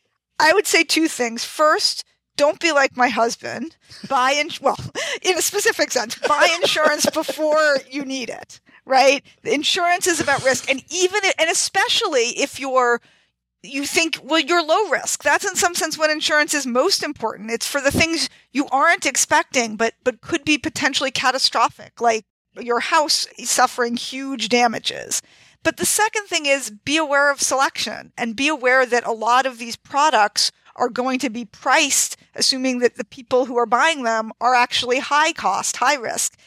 I would say two things. First, don't be like my husband. Buy in, well, in a specific sense, buy insurance before you need it, right? Insurance is about risk. And even, and especially if you're, you think, well, you're low risk. That's in some sense when insurance is most important. It's for the things you aren't expecting, but, but could be potentially catastrophic, like your house suffering huge damages. But the second thing is be aware of selection and be aware that a lot of these products are going to be priced, assuming that the people who are buying them are actually high cost, high risk.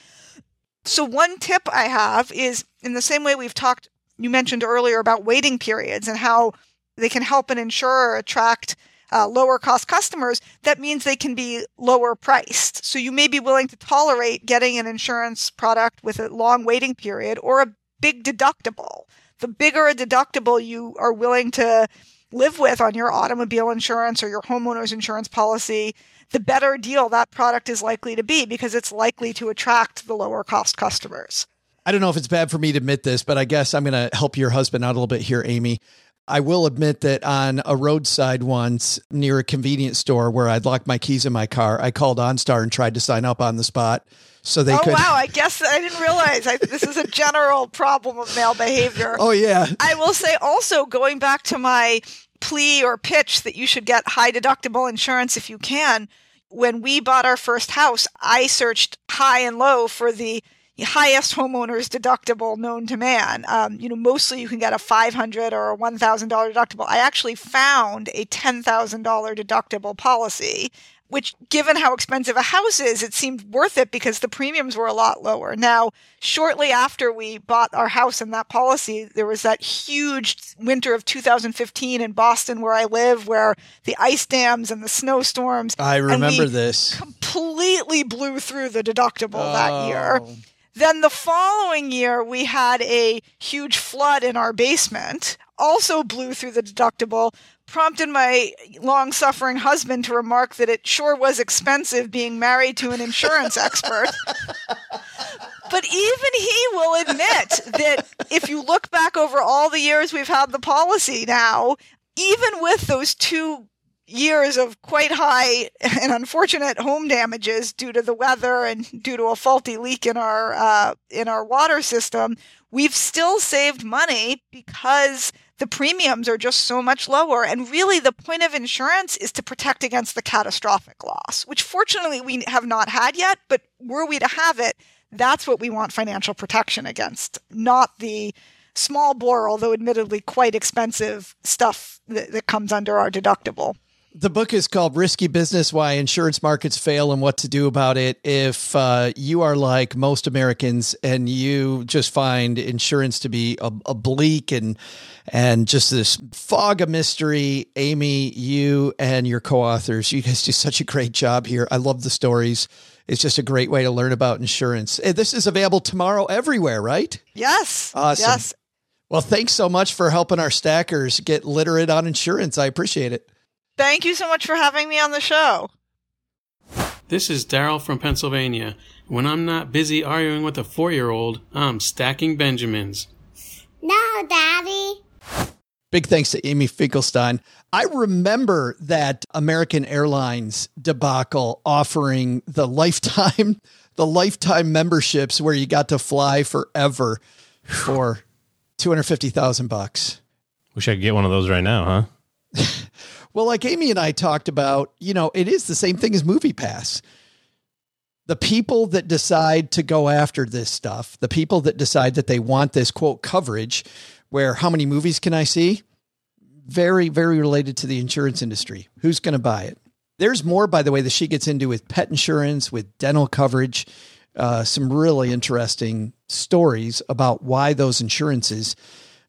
So one tip I have is, in the same way we've talked, you mentioned earlier about waiting periods and how they can help an insurer attract uh, lower cost customers, that means they can be lower priced. So you may be willing to tolerate getting an insurance product with a long waiting period or a big deductible. The bigger a deductible you are willing to live with on your automobile insurance or your homeowner's insurance policy, the better deal that product is likely to be because it's likely to attract the lower cost customers. I don't know if it's bad for me to admit this, but I guess I'm going to help your husband out a little bit here, Amy. I will admit that on a roadside once near a convenience store where I'd locked my keys in my car, I called OnStar and tried to sign up on the spot. So they oh, could. wow. I guess I didn't realize I, this is a general problem of male behavior. Oh, yeah. I will say also, going back to my plea or pitch that you should get high deductible insurance if you can, when we bought our first house, I searched high and low for the highest homeowner's deductible known to man. Um, you know, mostly you can get a five hundred dollars or a one thousand dollars deductible. I actually found a ten thousand dollars deductible policy, which, given how expensive a house is, it seemed worth it because the premiums were a lot lower. Now, shortly after we bought our house and that policy, there was that huge winter of two thousand fifteen in Boston where I live, where the ice dams and the snowstorms. I remember this. Completely blew through the deductible oh. that year. Then the following year, we had a huge flood in our basement, also blew through the deductible, prompted my long-suffering husband to remark that it sure was expensive being married to an insurance expert. But even he will admit that if you look back over all the years we've had the policy now, even with those two years of quite high and unfortunate home damages due to the weather and due to a faulty leak in our uh, in our water system, we've still saved money because the premiums are just so much lower. And really, the point of insurance is to protect against the catastrophic loss, which fortunately we have not had yet. But were we to have it, that's what we want financial protection against, not the small bore, although admittedly quite expensive stuff that, that comes under our deductible. The book is called Risky Business, Why Insurance Markets Fail and What to Do About It. If uh, you are like most Americans and you just find insurance to be a, a bleak and and just this fog of mystery, Amy, you and your co-authors, you guys do such a great job here. I love the stories. It's just a great way to learn about insurance. And this is available tomorrow everywhere, right? Yes. Awesome. Yes. Well, thanks so much for helping our stackers get literate on insurance. I appreciate it. Thank you so much for having me on the show. This is Daryl from Pennsylvania. When I'm not busy arguing with a four-year-old, I'm stacking Benjamins. No, Daddy. Big thanks to Amy Finkelstein. I remember that American Airlines debacle offering the lifetime, the lifetime memberships where you got to fly forever for two hundred fifty thousand bucks. Wish I could get one of those right now, huh? Well, like Amy and I talked about, you know, it is the same thing as MoviePass. The people that decide to go after this stuff, the people that decide that they want this quote coverage where how many movies can I see? Very, very related to the insurance industry. Who's going to buy it? There's more, by the way, that she gets into with pet insurance, with dental coverage, uh, some really interesting stories about why those insurances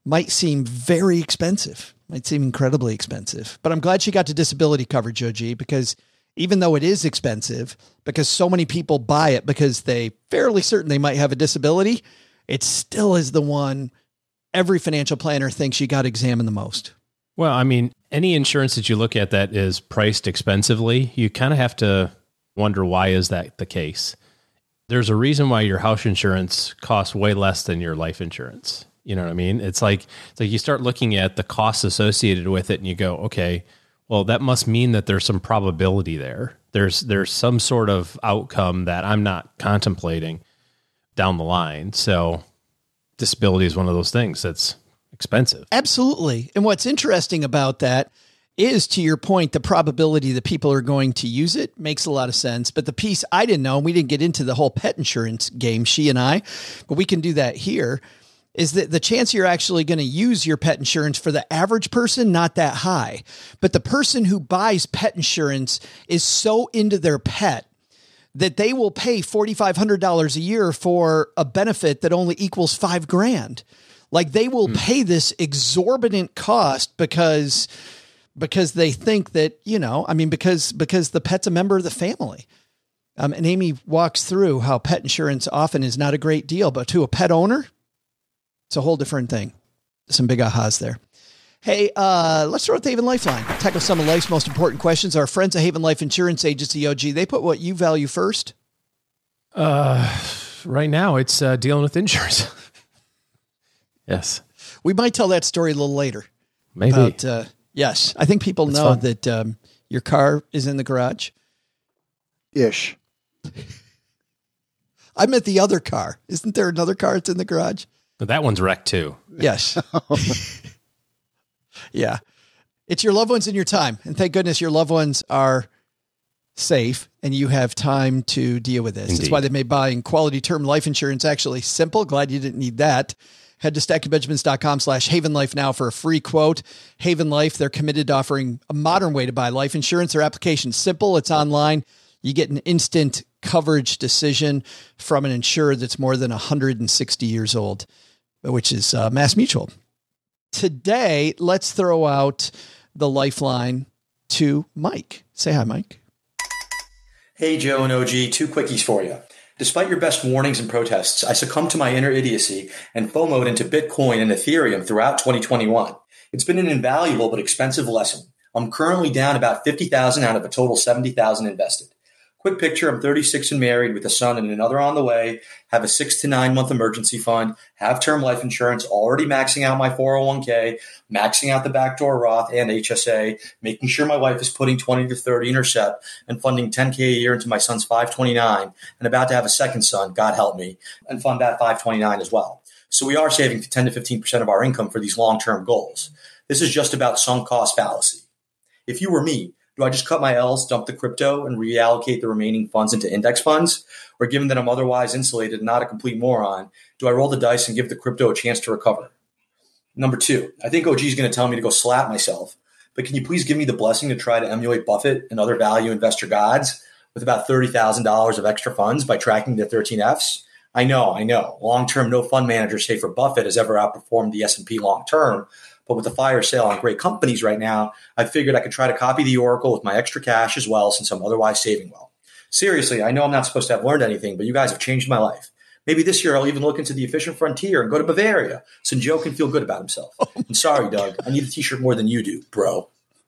might seem very expensive, might seem incredibly expensive. But I'm glad she got to disability coverage, O G, because even though it is expensive, because so many people buy it because they fairly certain they might have a disability, it still is the one every financial planner thinks you got to examine the most. Well, I mean, any insurance that you look at that is priced expensively, you kind of have to wonder, why is that the case? There's a reason why your house insurance costs way less than your life insurance. You know what I mean? It's like, it's like you start looking at the costs associated with it and you go, okay, well, that must mean that there's some probability there. There's, there's some sort of outcome that I'm not contemplating down the line. So disability is one of those things that's expensive. Absolutely. And what's interesting about that is, to your point, the probability that people are going to use it makes a lot of sense. But the piece I didn't know, and we didn't get into the whole pet insurance game, she and I, but we can do that here, is that the chance you're actually going to use your pet insurance for the average person, not that high. But the person who buys pet insurance is so into their pet that they will pay four thousand five hundred dollars a year for a benefit that only equals five grand. Like they will hmm. pay this exorbitant cost because, because they think that, you know, I mean, because, because the pet's a member of the family. Um, and Amy walks through how pet insurance often is not a great deal, but to a pet owner, it's a whole different thing. Some big ahas there. Hey, uh, let's throw out the Haven Lifeline. Tackle some of life's most important questions. Our friends at Haven Life Insurance Agency, O G, they put what you value first? Uh, right now, it's uh, dealing with insurance. Yes. We might tell that story a little later. Maybe. About, uh, yes. I think people That's know fun. that um, your car is in the garage. Ish. I meant the other car. Isn't there another car that's in the garage? But that one's wrecked too. Yes. Yeah. It's your loved ones and your time. And thank goodness your loved ones are safe and you have time to deal with this. Indeed. That's why they made buying quality term life insurance actually simple. Glad you didn't need that. Head to stackingbenjamins.com slash Haven Life now for a free quote. Haven Life, they're committed to offering a modern way to buy life insurance. Their application's simple. It's online. You get an instant coverage decision from an insurer that's more than one hundred sixty years old, which is uh, Mass Mutual. Today, let's throw out the lifeline to Mike. Say hi, Mike. Hey, Joe and O G, two quickies for you. Despite your best warnings and protests, I succumbed to my inner idiocy and FOMO'd into Bitcoin and Ethereum throughout twenty twenty-one. It's been an invaluable but expensive lesson. I'm currently down about fifty thousand out of a total seventy thousand invested. Quick picture, I'm thirty-six and married with a son and another on the way, have a six to nine month emergency fund, have term life insurance, already maxing out my four oh one k, maxing out the backdoor Roth and H S A, making sure my wife is putting twenty to thirty in her S E P and funding ten k a year into my son's five twenty-nine and about to have a second son, God help me, and fund that five twenty-nine as well. So we are saving ten to fifteen percent of our income for these long-term goals. This is just about sunk cost fallacy. If you were me, do I just cut my L's, dump the crypto, and reallocate the remaining funds into index funds? Or given that I'm otherwise insulated and not a complete moron, do I roll the dice and give the crypto a chance to recover? Number two, I think O G is going to tell me to go slap myself, but can you please give me the blessing to try to emulate Buffett and other value investor gods with about thirty thousand dollars of extra funds by tracking the thirteen Fs? I know, I know. Long-term, no fund manager, say for Buffett, has ever outperformed the S and P long-term. But with the fire sale on great companies right now, I figured I could try to copy the Oracle with my extra cash as well, since I'm otherwise saving well. Seriously, I know I'm not supposed to have learned anything, but you guys have changed my life. Maybe this year I'll even look into the efficient frontier and go to Bavaria so Joe can feel good about himself. I'm sorry, Doug. I need a t-shirt more than you do, bro.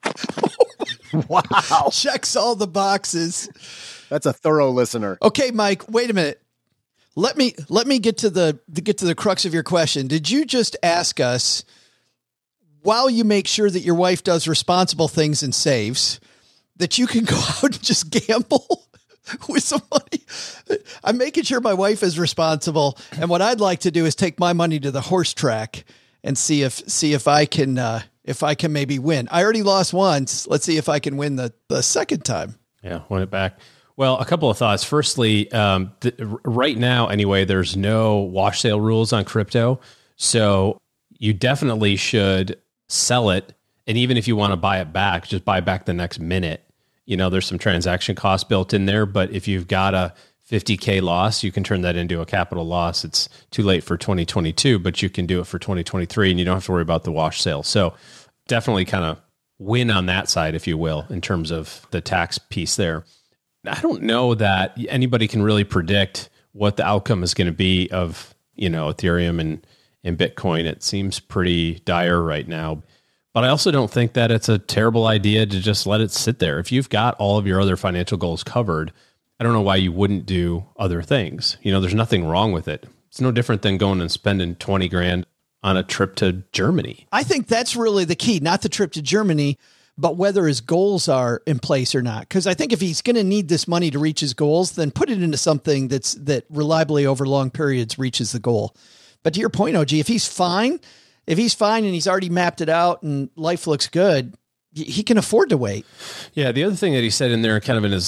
Wow. Checks all the boxes. That's a thorough listener. Okay, Mike, wait a minute. Let me let me get to the to get to the crux of your question. Did you just ask us, while you make sure that your wife does responsible things and saves, that you can go out and just gamble with some money? I'm making sure my wife is responsible. And what I'd like to do is take my money to the horse track and see if, see if I can, uh, if I can maybe win. I already lost once. Let's see if I can win the, the second time. Yeah. Win it back. Well, a couple of thoughts. Firstly, um, th- right now, anyway, there's no wash sale rules on crypto. So you definitely should sell it. And even if you want to buy it back, just buy back the next minute. You know, there's some transaction costs built in there, but if you've got a fifty K loss, you can turn that into a capital loss. It's too late for twenty twenty-two, but you can do it for twenty twenty-three and you don't have to worry about the wash sale. So definitely kind of win on that side, if you will, in terms of the tax piece there. I don't know that anybody can really predict what the outcome is going to be of, you know, Ethereum and, and Bitcoin. It seems pretty dire right now. But I also don't think that it's a terrible idea to just let it sit there. If you've got all of your other financial goals covered, I don't know why you wouldn't do other things. You know, there's nothing wrong with it. It's no different than going and spending twenty grand on a trip to Germany. I think that's really the key, not the trip to Germany, but whether his goals are in place or not. Because I think if he's going to need this money to reach his goals, then put it into something that's that reliably over long periods reaches the goal. But to your point, O G, if he's fine, if he's fine and he's already mapped it out and life looks good, he can afford to wait. Yeah. The other thing that he said in there, kind of in his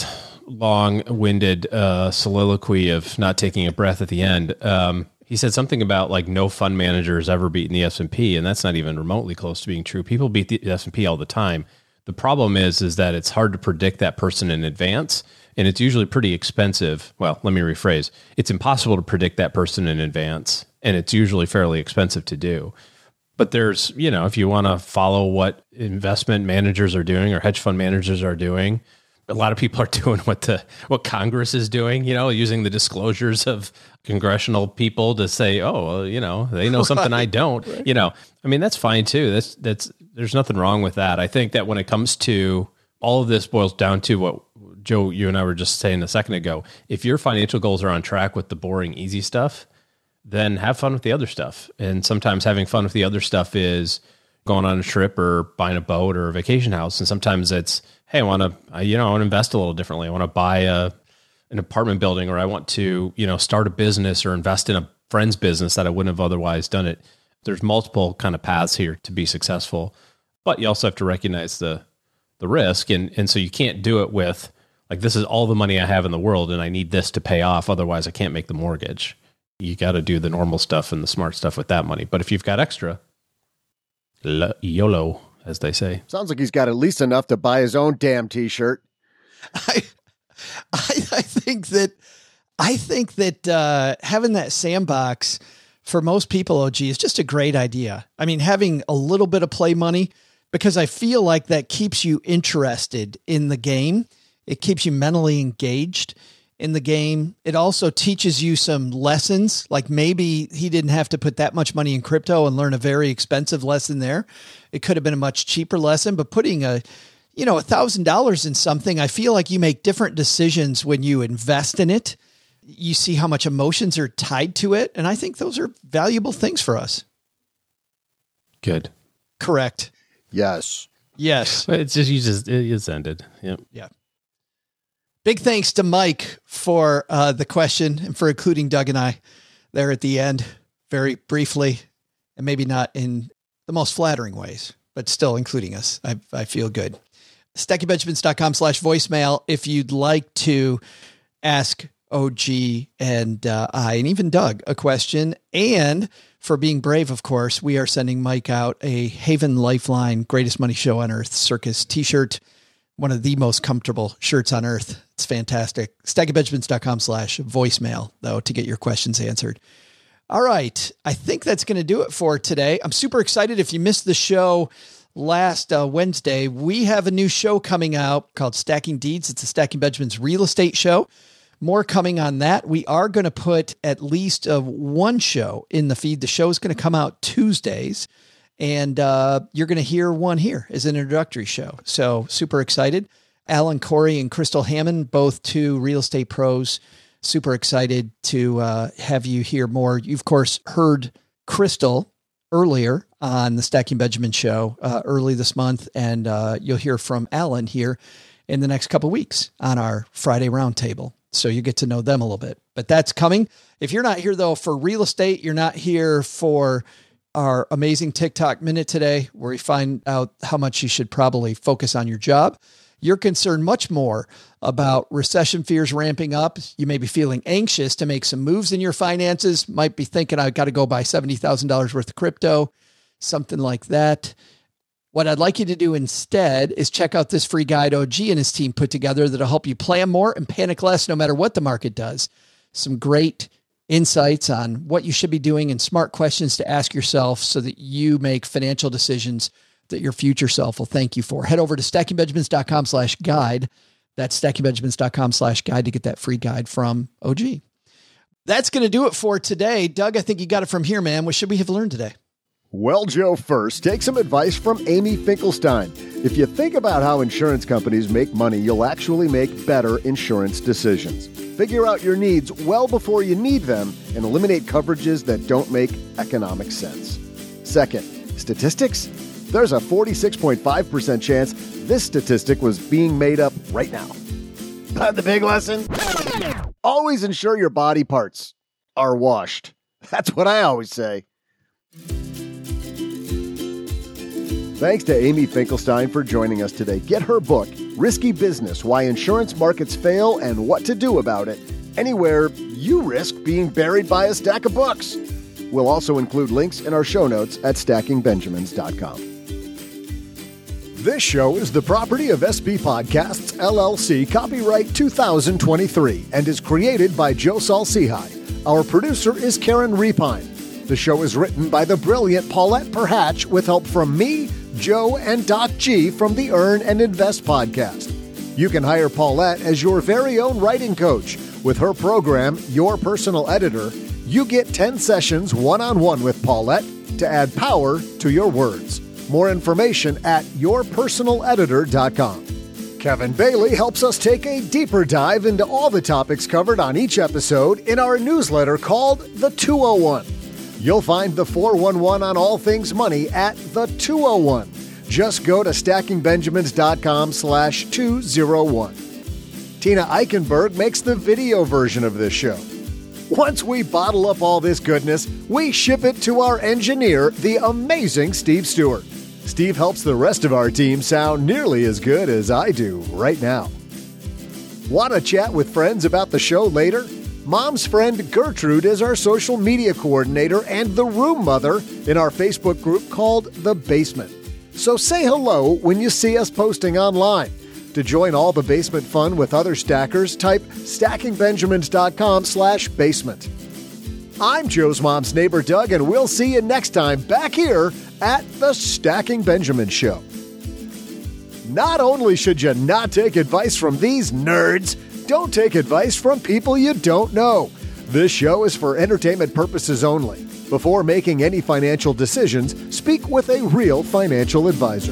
long-winded uh, soliloquy of not taking a breath at the end, um, he said something about like no fund manager has ever beaten the S and P, and that's not even remotely close to being true. People beat the S and P all the time. The problem is, is that it's hard to predict that person in advance, and it's usually pretty expensive. Well, let me rephrase. It's impossible to predict that person in advance, and it's usually fairly expensive to do. But there's, you know, if you want to follow what investment managers are doing or hedge fund managers are doing, a lot of people are doing what the what Congress is doing, you know, using the disclosures of congressional people to say, oh, well, you know, they know something I don't. Right. You know, I mean, that's fine too. That's that's there's nothing wrong with that. I think that when it comes to all of this boils down to what Joe, you and I were just saying a second ago. If your financial goals are on track with the boring, easy stuff, then have fun with the other stuff. And sometimes having fun with the other stuff is going on a trip or buying a boat or a vacation house. And sometimes it's, hey, I want to, you know, I want to invest a little differently. I want to buy a, an apartment building, or I want to, you know, start a business or invest in a friend's business that I wouldn't have otherwise done it. There's multiple kind of paths here to be successful, but you also have to recognize the, the risk. And, and so you can't do it with like, this is all the money I have in the world and I need this to pay off. Otherwise I can't make the mortgage. You got to do the normal stuff and the smart stuff with that money. But if you've got extra, YOLO, as they say. Sounds like he's got at least enough to buy his own damn t-shirt. I, I, I think that, I think that uh, having that sandbox for most people, O G, is just a great idea. I mean, having a little bit of play money, because I feel like that keeps you interested in the game. It keeps you mentally engaged in the game. It also teaches you some lessons. Like maybe he didn't have to put that much money in crypto and learn a very expensive lesson there. It could have been a much cheaper lesson, but putting a, you know, a thousand dollars in something, I feel like you make different decisions when you invest in it. You see how much emotions are tied to it. And I think those are valuable things for us. Good. Correct. Yes. Yes. It's just, you just, it's ended. Yep. Yeah. Big thanks to Mike for uh, the question and for including Doug and I there at the end, very briefly, and maybe not in the most flattering ways, but still including us. I, I feel good. Stacking Benjamins dot com slash voicemail. If you'd like to ask O G and uh, I, and even Doug, a question, and for being brave, of course, we are sending Mike out a Haven Lifeline Greatest Money Show on Earth Circus t-shirt. One of the most comfortable shirts on earth. It's fantastic. Stacking Benjamins dot com slash voicemail, though, to get your questions answered. All right. I think that's going to do it for today. I'm super excited. If you missed the show last uh, Wednesday, we have a new show coming out called Stacking Deeds. It's a Stacking Benjamins real estate show. More coming on that. We are going to put at least uh, one show in the feed. The show is going to come out Tuesdays. And uh, you're going to hear one here as an introductory show. So super excited. Alan Corey and Crystal Hammond, both two real estate pros. Super excited to uh, have you hear more. You, of course, heard Crystal earlier on the Stacking Benjamin show uh, early this month. And uh, you'll hear from Alan here in the next couple of weeks on our Friday roundtable. So you get to know them a little bit. But that's coming. If you're not here, though, for real estate, you're not here for our amazing TikTok minute today, where we find out how much you should probably focus on your job. You're concerned much more about recession fears ramping up. You may be feeling anxious to make some moves in your finances, might be thinking, I've got to go buy seventy thousand dollars worth of crypto, something like that. What I'd like you to do instead is check out this free guide O G and his team put together that'll help you plan more and panic less no matter what the market does. Some great insights on what you should be doing and smart questions to ask yourself so that you make financial decisions that your future self will thank you for. Head over to stackingbenjamins.com slash guide. That's stackingbenjamins.com slash guide to get that free guide from O G. That's going to do it for today. Doug, I think you got it from here, man. What should we have learned today? Well, Joe, first, take some advice from Amy Finkelstein. If you think about how insurance companies make money, you'll actually make better insurance decisions. Figure out your needs well before you need them and eliminate coverages that don't make economic sense. Second, statistics? There's a forty-six point five percent chance this statistic was being made up right now. The big lesson? Always ensure your body parts are washed. That's what I always say. Thanks to Amy Finkelstein for joining us today. Get her book, Risky Business, Why Insurance Markets Fail and What to Do About It, anywhere you risk being buried by a stack of books. We'll also include links in our show notes at stacking benjamins dot com. This show is the property of S B Podcasts, L L C, copyright two thousand twenty-three, and is created by Joe Saul-Sehy. Our producer is Karen Repine. The show is written by the brilliant Paulette Perhatch with help from me, Joe, and Doc G from the Earn and Invest podcast. You can hire Paulette as your very own writing coach. With her program, Your Personal Editor, you get ten sessions one-on-one with Paulette to add power to your words. More information at your personal editor dot com. Kevin Bailey helps us take a deeper dive into all the topics covered on each episode in our newsletter called The two oh one. You'll find the four one one on all things money at The two oh one. Just go to stacking benjamins dot com slash two oh one. Tina Eichenberg makes the video version of this show. Once we bottle up all this goodness, we ship it to our engineer, the amazing Steve Stewart. Steve helps the rest of our team sound nearly as good as I do right now. Want to chat with friends about the show later? Mom's friend Gertrude is our social media coordinator and the room mother in our Facebook group called The Basement. So say hello when you see us posting online. To join all the basement fun with other stackers, type stacking benjamins dot com slash basement. I'm Joe's mom's neighbor, Doug, and we'll see you next time back here at the Stacking Benjamins Show. Not only should you not take advice from these nerds, don't take advice from people you don't know. This show is for entertainment purposes only. Before making any financial decisions, speak with a real financial advisor.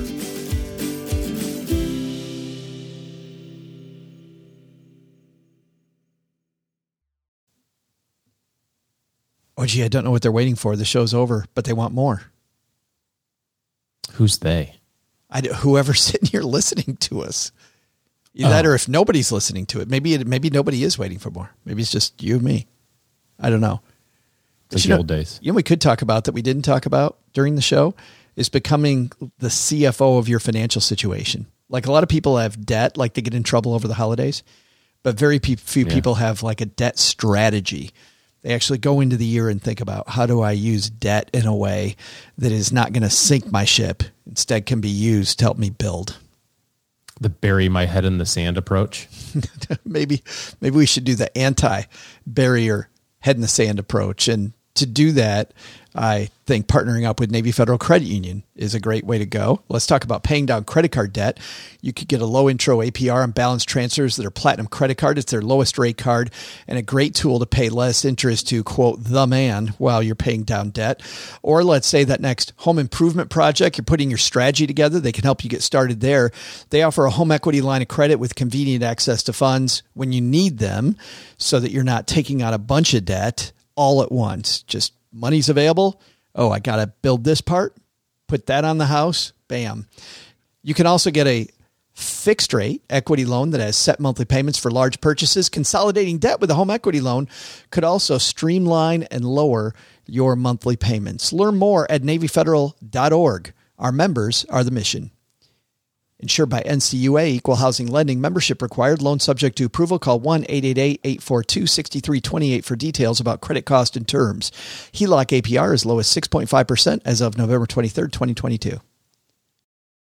Oh, gee, I don't know what they're waiting for. The show's over, but they want more. Who's they? I, whoever's sitting here listening to us. Either oh. that or if nobody's listening to it, maybe it, maybe nobody is waiting for more. Maybe it's just you and me. I don't know. Like the know, old days. You know, we could talk about that we didn't talk about during the show is becoming the C F O of your financial situation. Like a lot of people have debt, like they get in trouble over the holidays, but very pe- few yeah. people have like a debt strategy. They actually go into the year and think about how do I use debt in a way that is not going to sink my ship, instead can be used to help me build. The bury my head in the sand approach. maybe, maybe we should do the anti-bury your head in the sand approach. And to do that, I think partnering up with Navy Federal Credit Union is a great way to go. Let's talk about paying down credit card debt. You could get a low intro A P R on balance transfers that are Platinum credit card. It's their lowest rate card and a great tool to pay less interest to, quote, the man while you're paying down debt. Or let's say that next home improvement project, you're putting your strategy together. They can help you get started there. They offer a home equity line of credit with convenient access to funds when you need them so that you're not taking on a bunch of debt all at once. Just money's available. Oh, I got to build this part, put that on the house. Bam. You can also get a fixed rate equity loan that has set monthly payments for large purchases. Consolidating debt with a home equity loan could also streamline and lower your monthly payments. Learn more at navy federal dot org. Our members are the mission. Insured by N C U A, Equal Housing Lending, membership required, loan subject to approval. Call one eight eight eight, eight four two, six three two eight for details about credit cost and terms. H E L O C A P R as low as six point five percent as of November twenty-third, twenty twenty-two.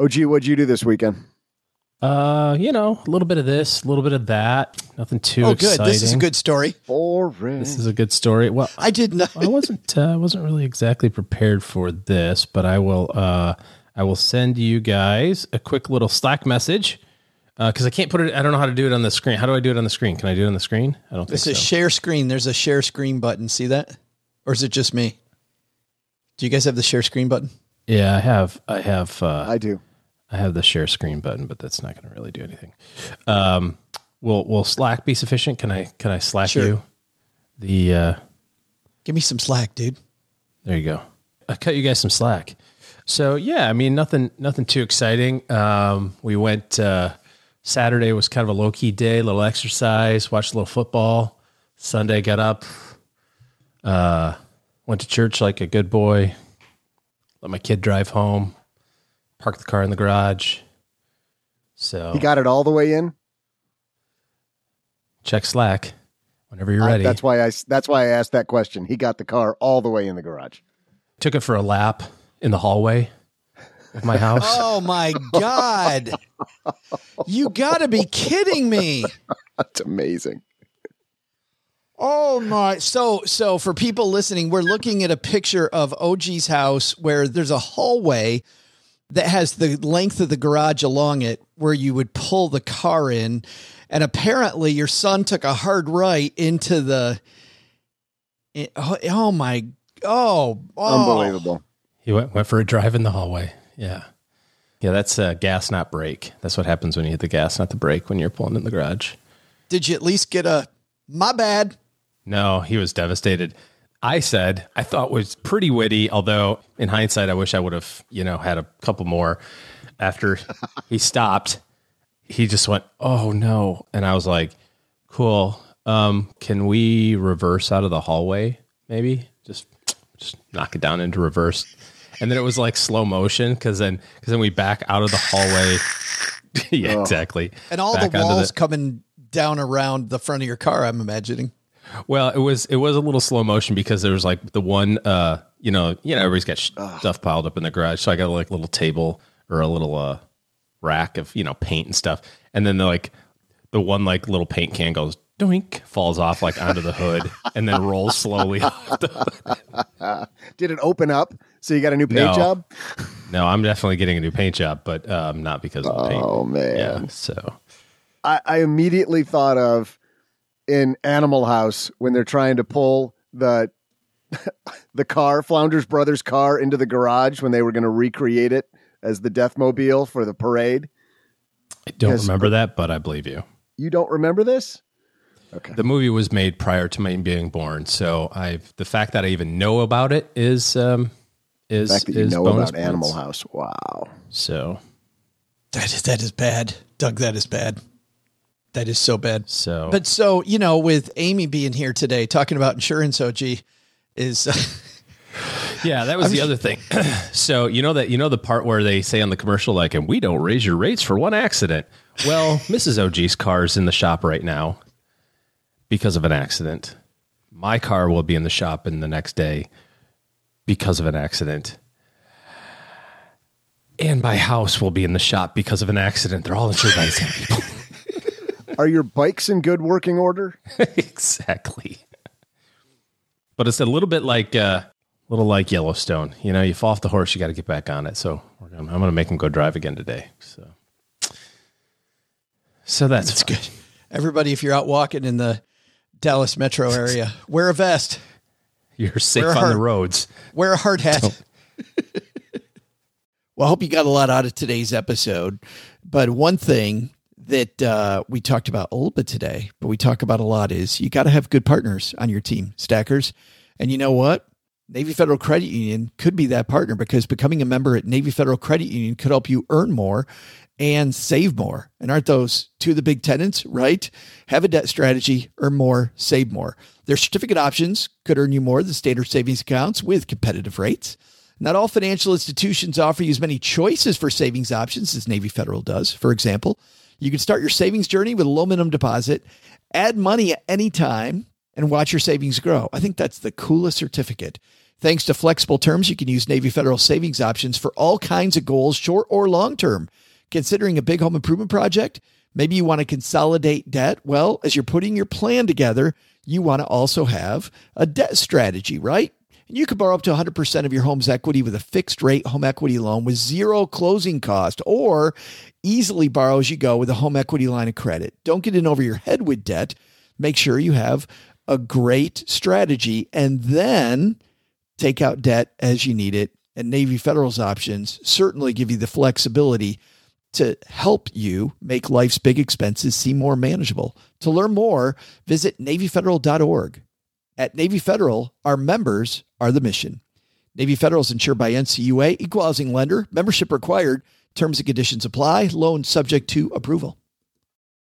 O G, what'd you do this weekend? Uh, you know, a little bit of this, a little bit of that. Nothing too oh, exciting. good. This is a good story. Boring. This is a good story. Well, I did not. I wasn't. Uh, I wasn't really exactly prepared for this, but I will. Uh, I will send you guys a quick little Slack message because uh, I can't put it. I don't know how to do it on the screen. How do I do it on the screen? Can I do it on the screen? I don't think This so. is share screen. There's a share screen button. See that? Or is it just me? Do you guys have the share screen button? Yeah, I have. I have. Uh, I do. I have the share screen button, but that's not going to really do anything. Um, will Will Slack be sufficient? Can I Can I Slack Sure. you? The uh, Give me some slack, dude. There you go. I cut you guys some slack. So yeah, I mean nothing nothing too exciting. Um, we went uh, Saturday was kind of a low key day, a little exercise, watched a little football. Sunday got up, uh, went to church like a good boy. Let my kid drive home. Parked the car in the garage. So He got it all the way in? Check Slack whenever you're ready. I, that's why I that's why I asked that question. He got the car all the way in the garage. Took it for a lap in the hallway of my house. Oh my God. You gotta be kidding me. That's amazing. Oh my. So, so for people listening, we're looking at a picture of O G's house where there's a hallway that has the length of the garage along it where you would pull the car in. And apparently your son took a hard right into the, oh, oh my, oh, oh. Unbelievable. He went, went for a drive in the hallway. Yeah. Yeah. That's uh, gas, not brake. That's what happens when you hit the gas, not the brake when you're pulling in the garage. Did you at least get a, my bad? No, he was devastated. I said, I thought was pretty witty, although in hindsight, I wish I would have, you know, had a couple more. After he stopped, he just went, oh no. And I was like, cool. Um, can we reverse out of the hallway? Maybe just, just knock it down into reverse. And then it was like slow motion. Cause then, cause then we back out of the hallway. yeah, Oh. exactly. And all Back the onto walls coming down around the front of your car, I'm imagining. Well, it was it was a little slow motion because there was like the one, uh, you know, you know, everybody's got sh- stuff piled up in the garage, so I got like a little table or a little uh, rack of you know paint and stuff, and then the like the one like little paint can goes doink, falls off like onto the hood, and then rolls slowly off the hood. Did it open up? So you got a new paint No. job? No, I'm definitely getting a new paint job, but um, not because of the paint. Oh man! Yeah, so I, I immediately thought of in Animal House when they're trying to pull the the car, Flounder's brother's car, into the garage when they were going to recreate it as the Deathmobile for the parade. I don't Because- remember that, but I believe you. You don't remember this? Okay. The movie was made prior to me being born, so I've the fact that I even know about it is um, is The fact that you is know bonus about Animal points. House. Wow. So That is, that is bad. Doug, that is bad. That is so bad. So, But so, you know, with Amy being here today, talking about insurance, O G, is... Uh, yeah, that was I'm the just- other thing. So you know that you know the part where they say on the commercial, like, and we don't raise your rates for one accident. Well, Missus O G's car is in the shop right now because of an accident. My car will be in the shop in the next day because of an accident. And my house will be in the shop because of an accident. They're all insured by the same people. Are your bikes in good working order? Exactly. But it's a little bit like uh, little like Yellowstone. You know, you fall off the horse, you got to get back on it. So we're gonna, I'm going to make him go drive again today. So, so that's, that's good. Everybody, if you're out walking in the Dallas metro area, wear a vest. You're safe Wear a on hard- the roads. Wear a hard hat. Well, I hope you got a lot out of today's episode. But one thing that uh, we talked about a little bit today, but we talk about a lot is you got to have good partners on your team, stackers. And you know what? Navy Federal Credit Union could be that partner because becoming a member at Navy Federal Credit Union could help you earn more and save more. And aren't those two of the big tenets, right? Have a debt strategy, earn more, save more. Their certificate options could earn you more than standard savings accounts with competitive rates. Not all financial institutions offer you as many choices for savings options as Navy Federal does. For example, you can start your savings journey with a low minimum deposit, add money at any time, and watch your savings grow. I think that's the coolest certificate. Thanks to flexible terms, you can use Navy Federal savings options for all kinds of goals, short or long-term. Considering a big home improvement project? Maybe you want to consolidate debt. Well, as you're putting your plan together, you want to also have a debt strategy, right? And you can borrow up to one hundred percent of your home's equity with a fixed rate home equity loan with zero closing cost, or easily borrow as you go with a home equity line of credit. Don't get in over your head with debt. Make sure you have a great strategy, and then take out debt as you need it. And Navy Federal's options certainly give you the flexibility to help you make life's big expenses seem more manageable. To learn more, visit Navy Federal dot org. At Navy Federal, our members are the mission. Navy Federal is insured by N C U A, equal housing lender, membership required, terms and conditions apply, loan subject to approval.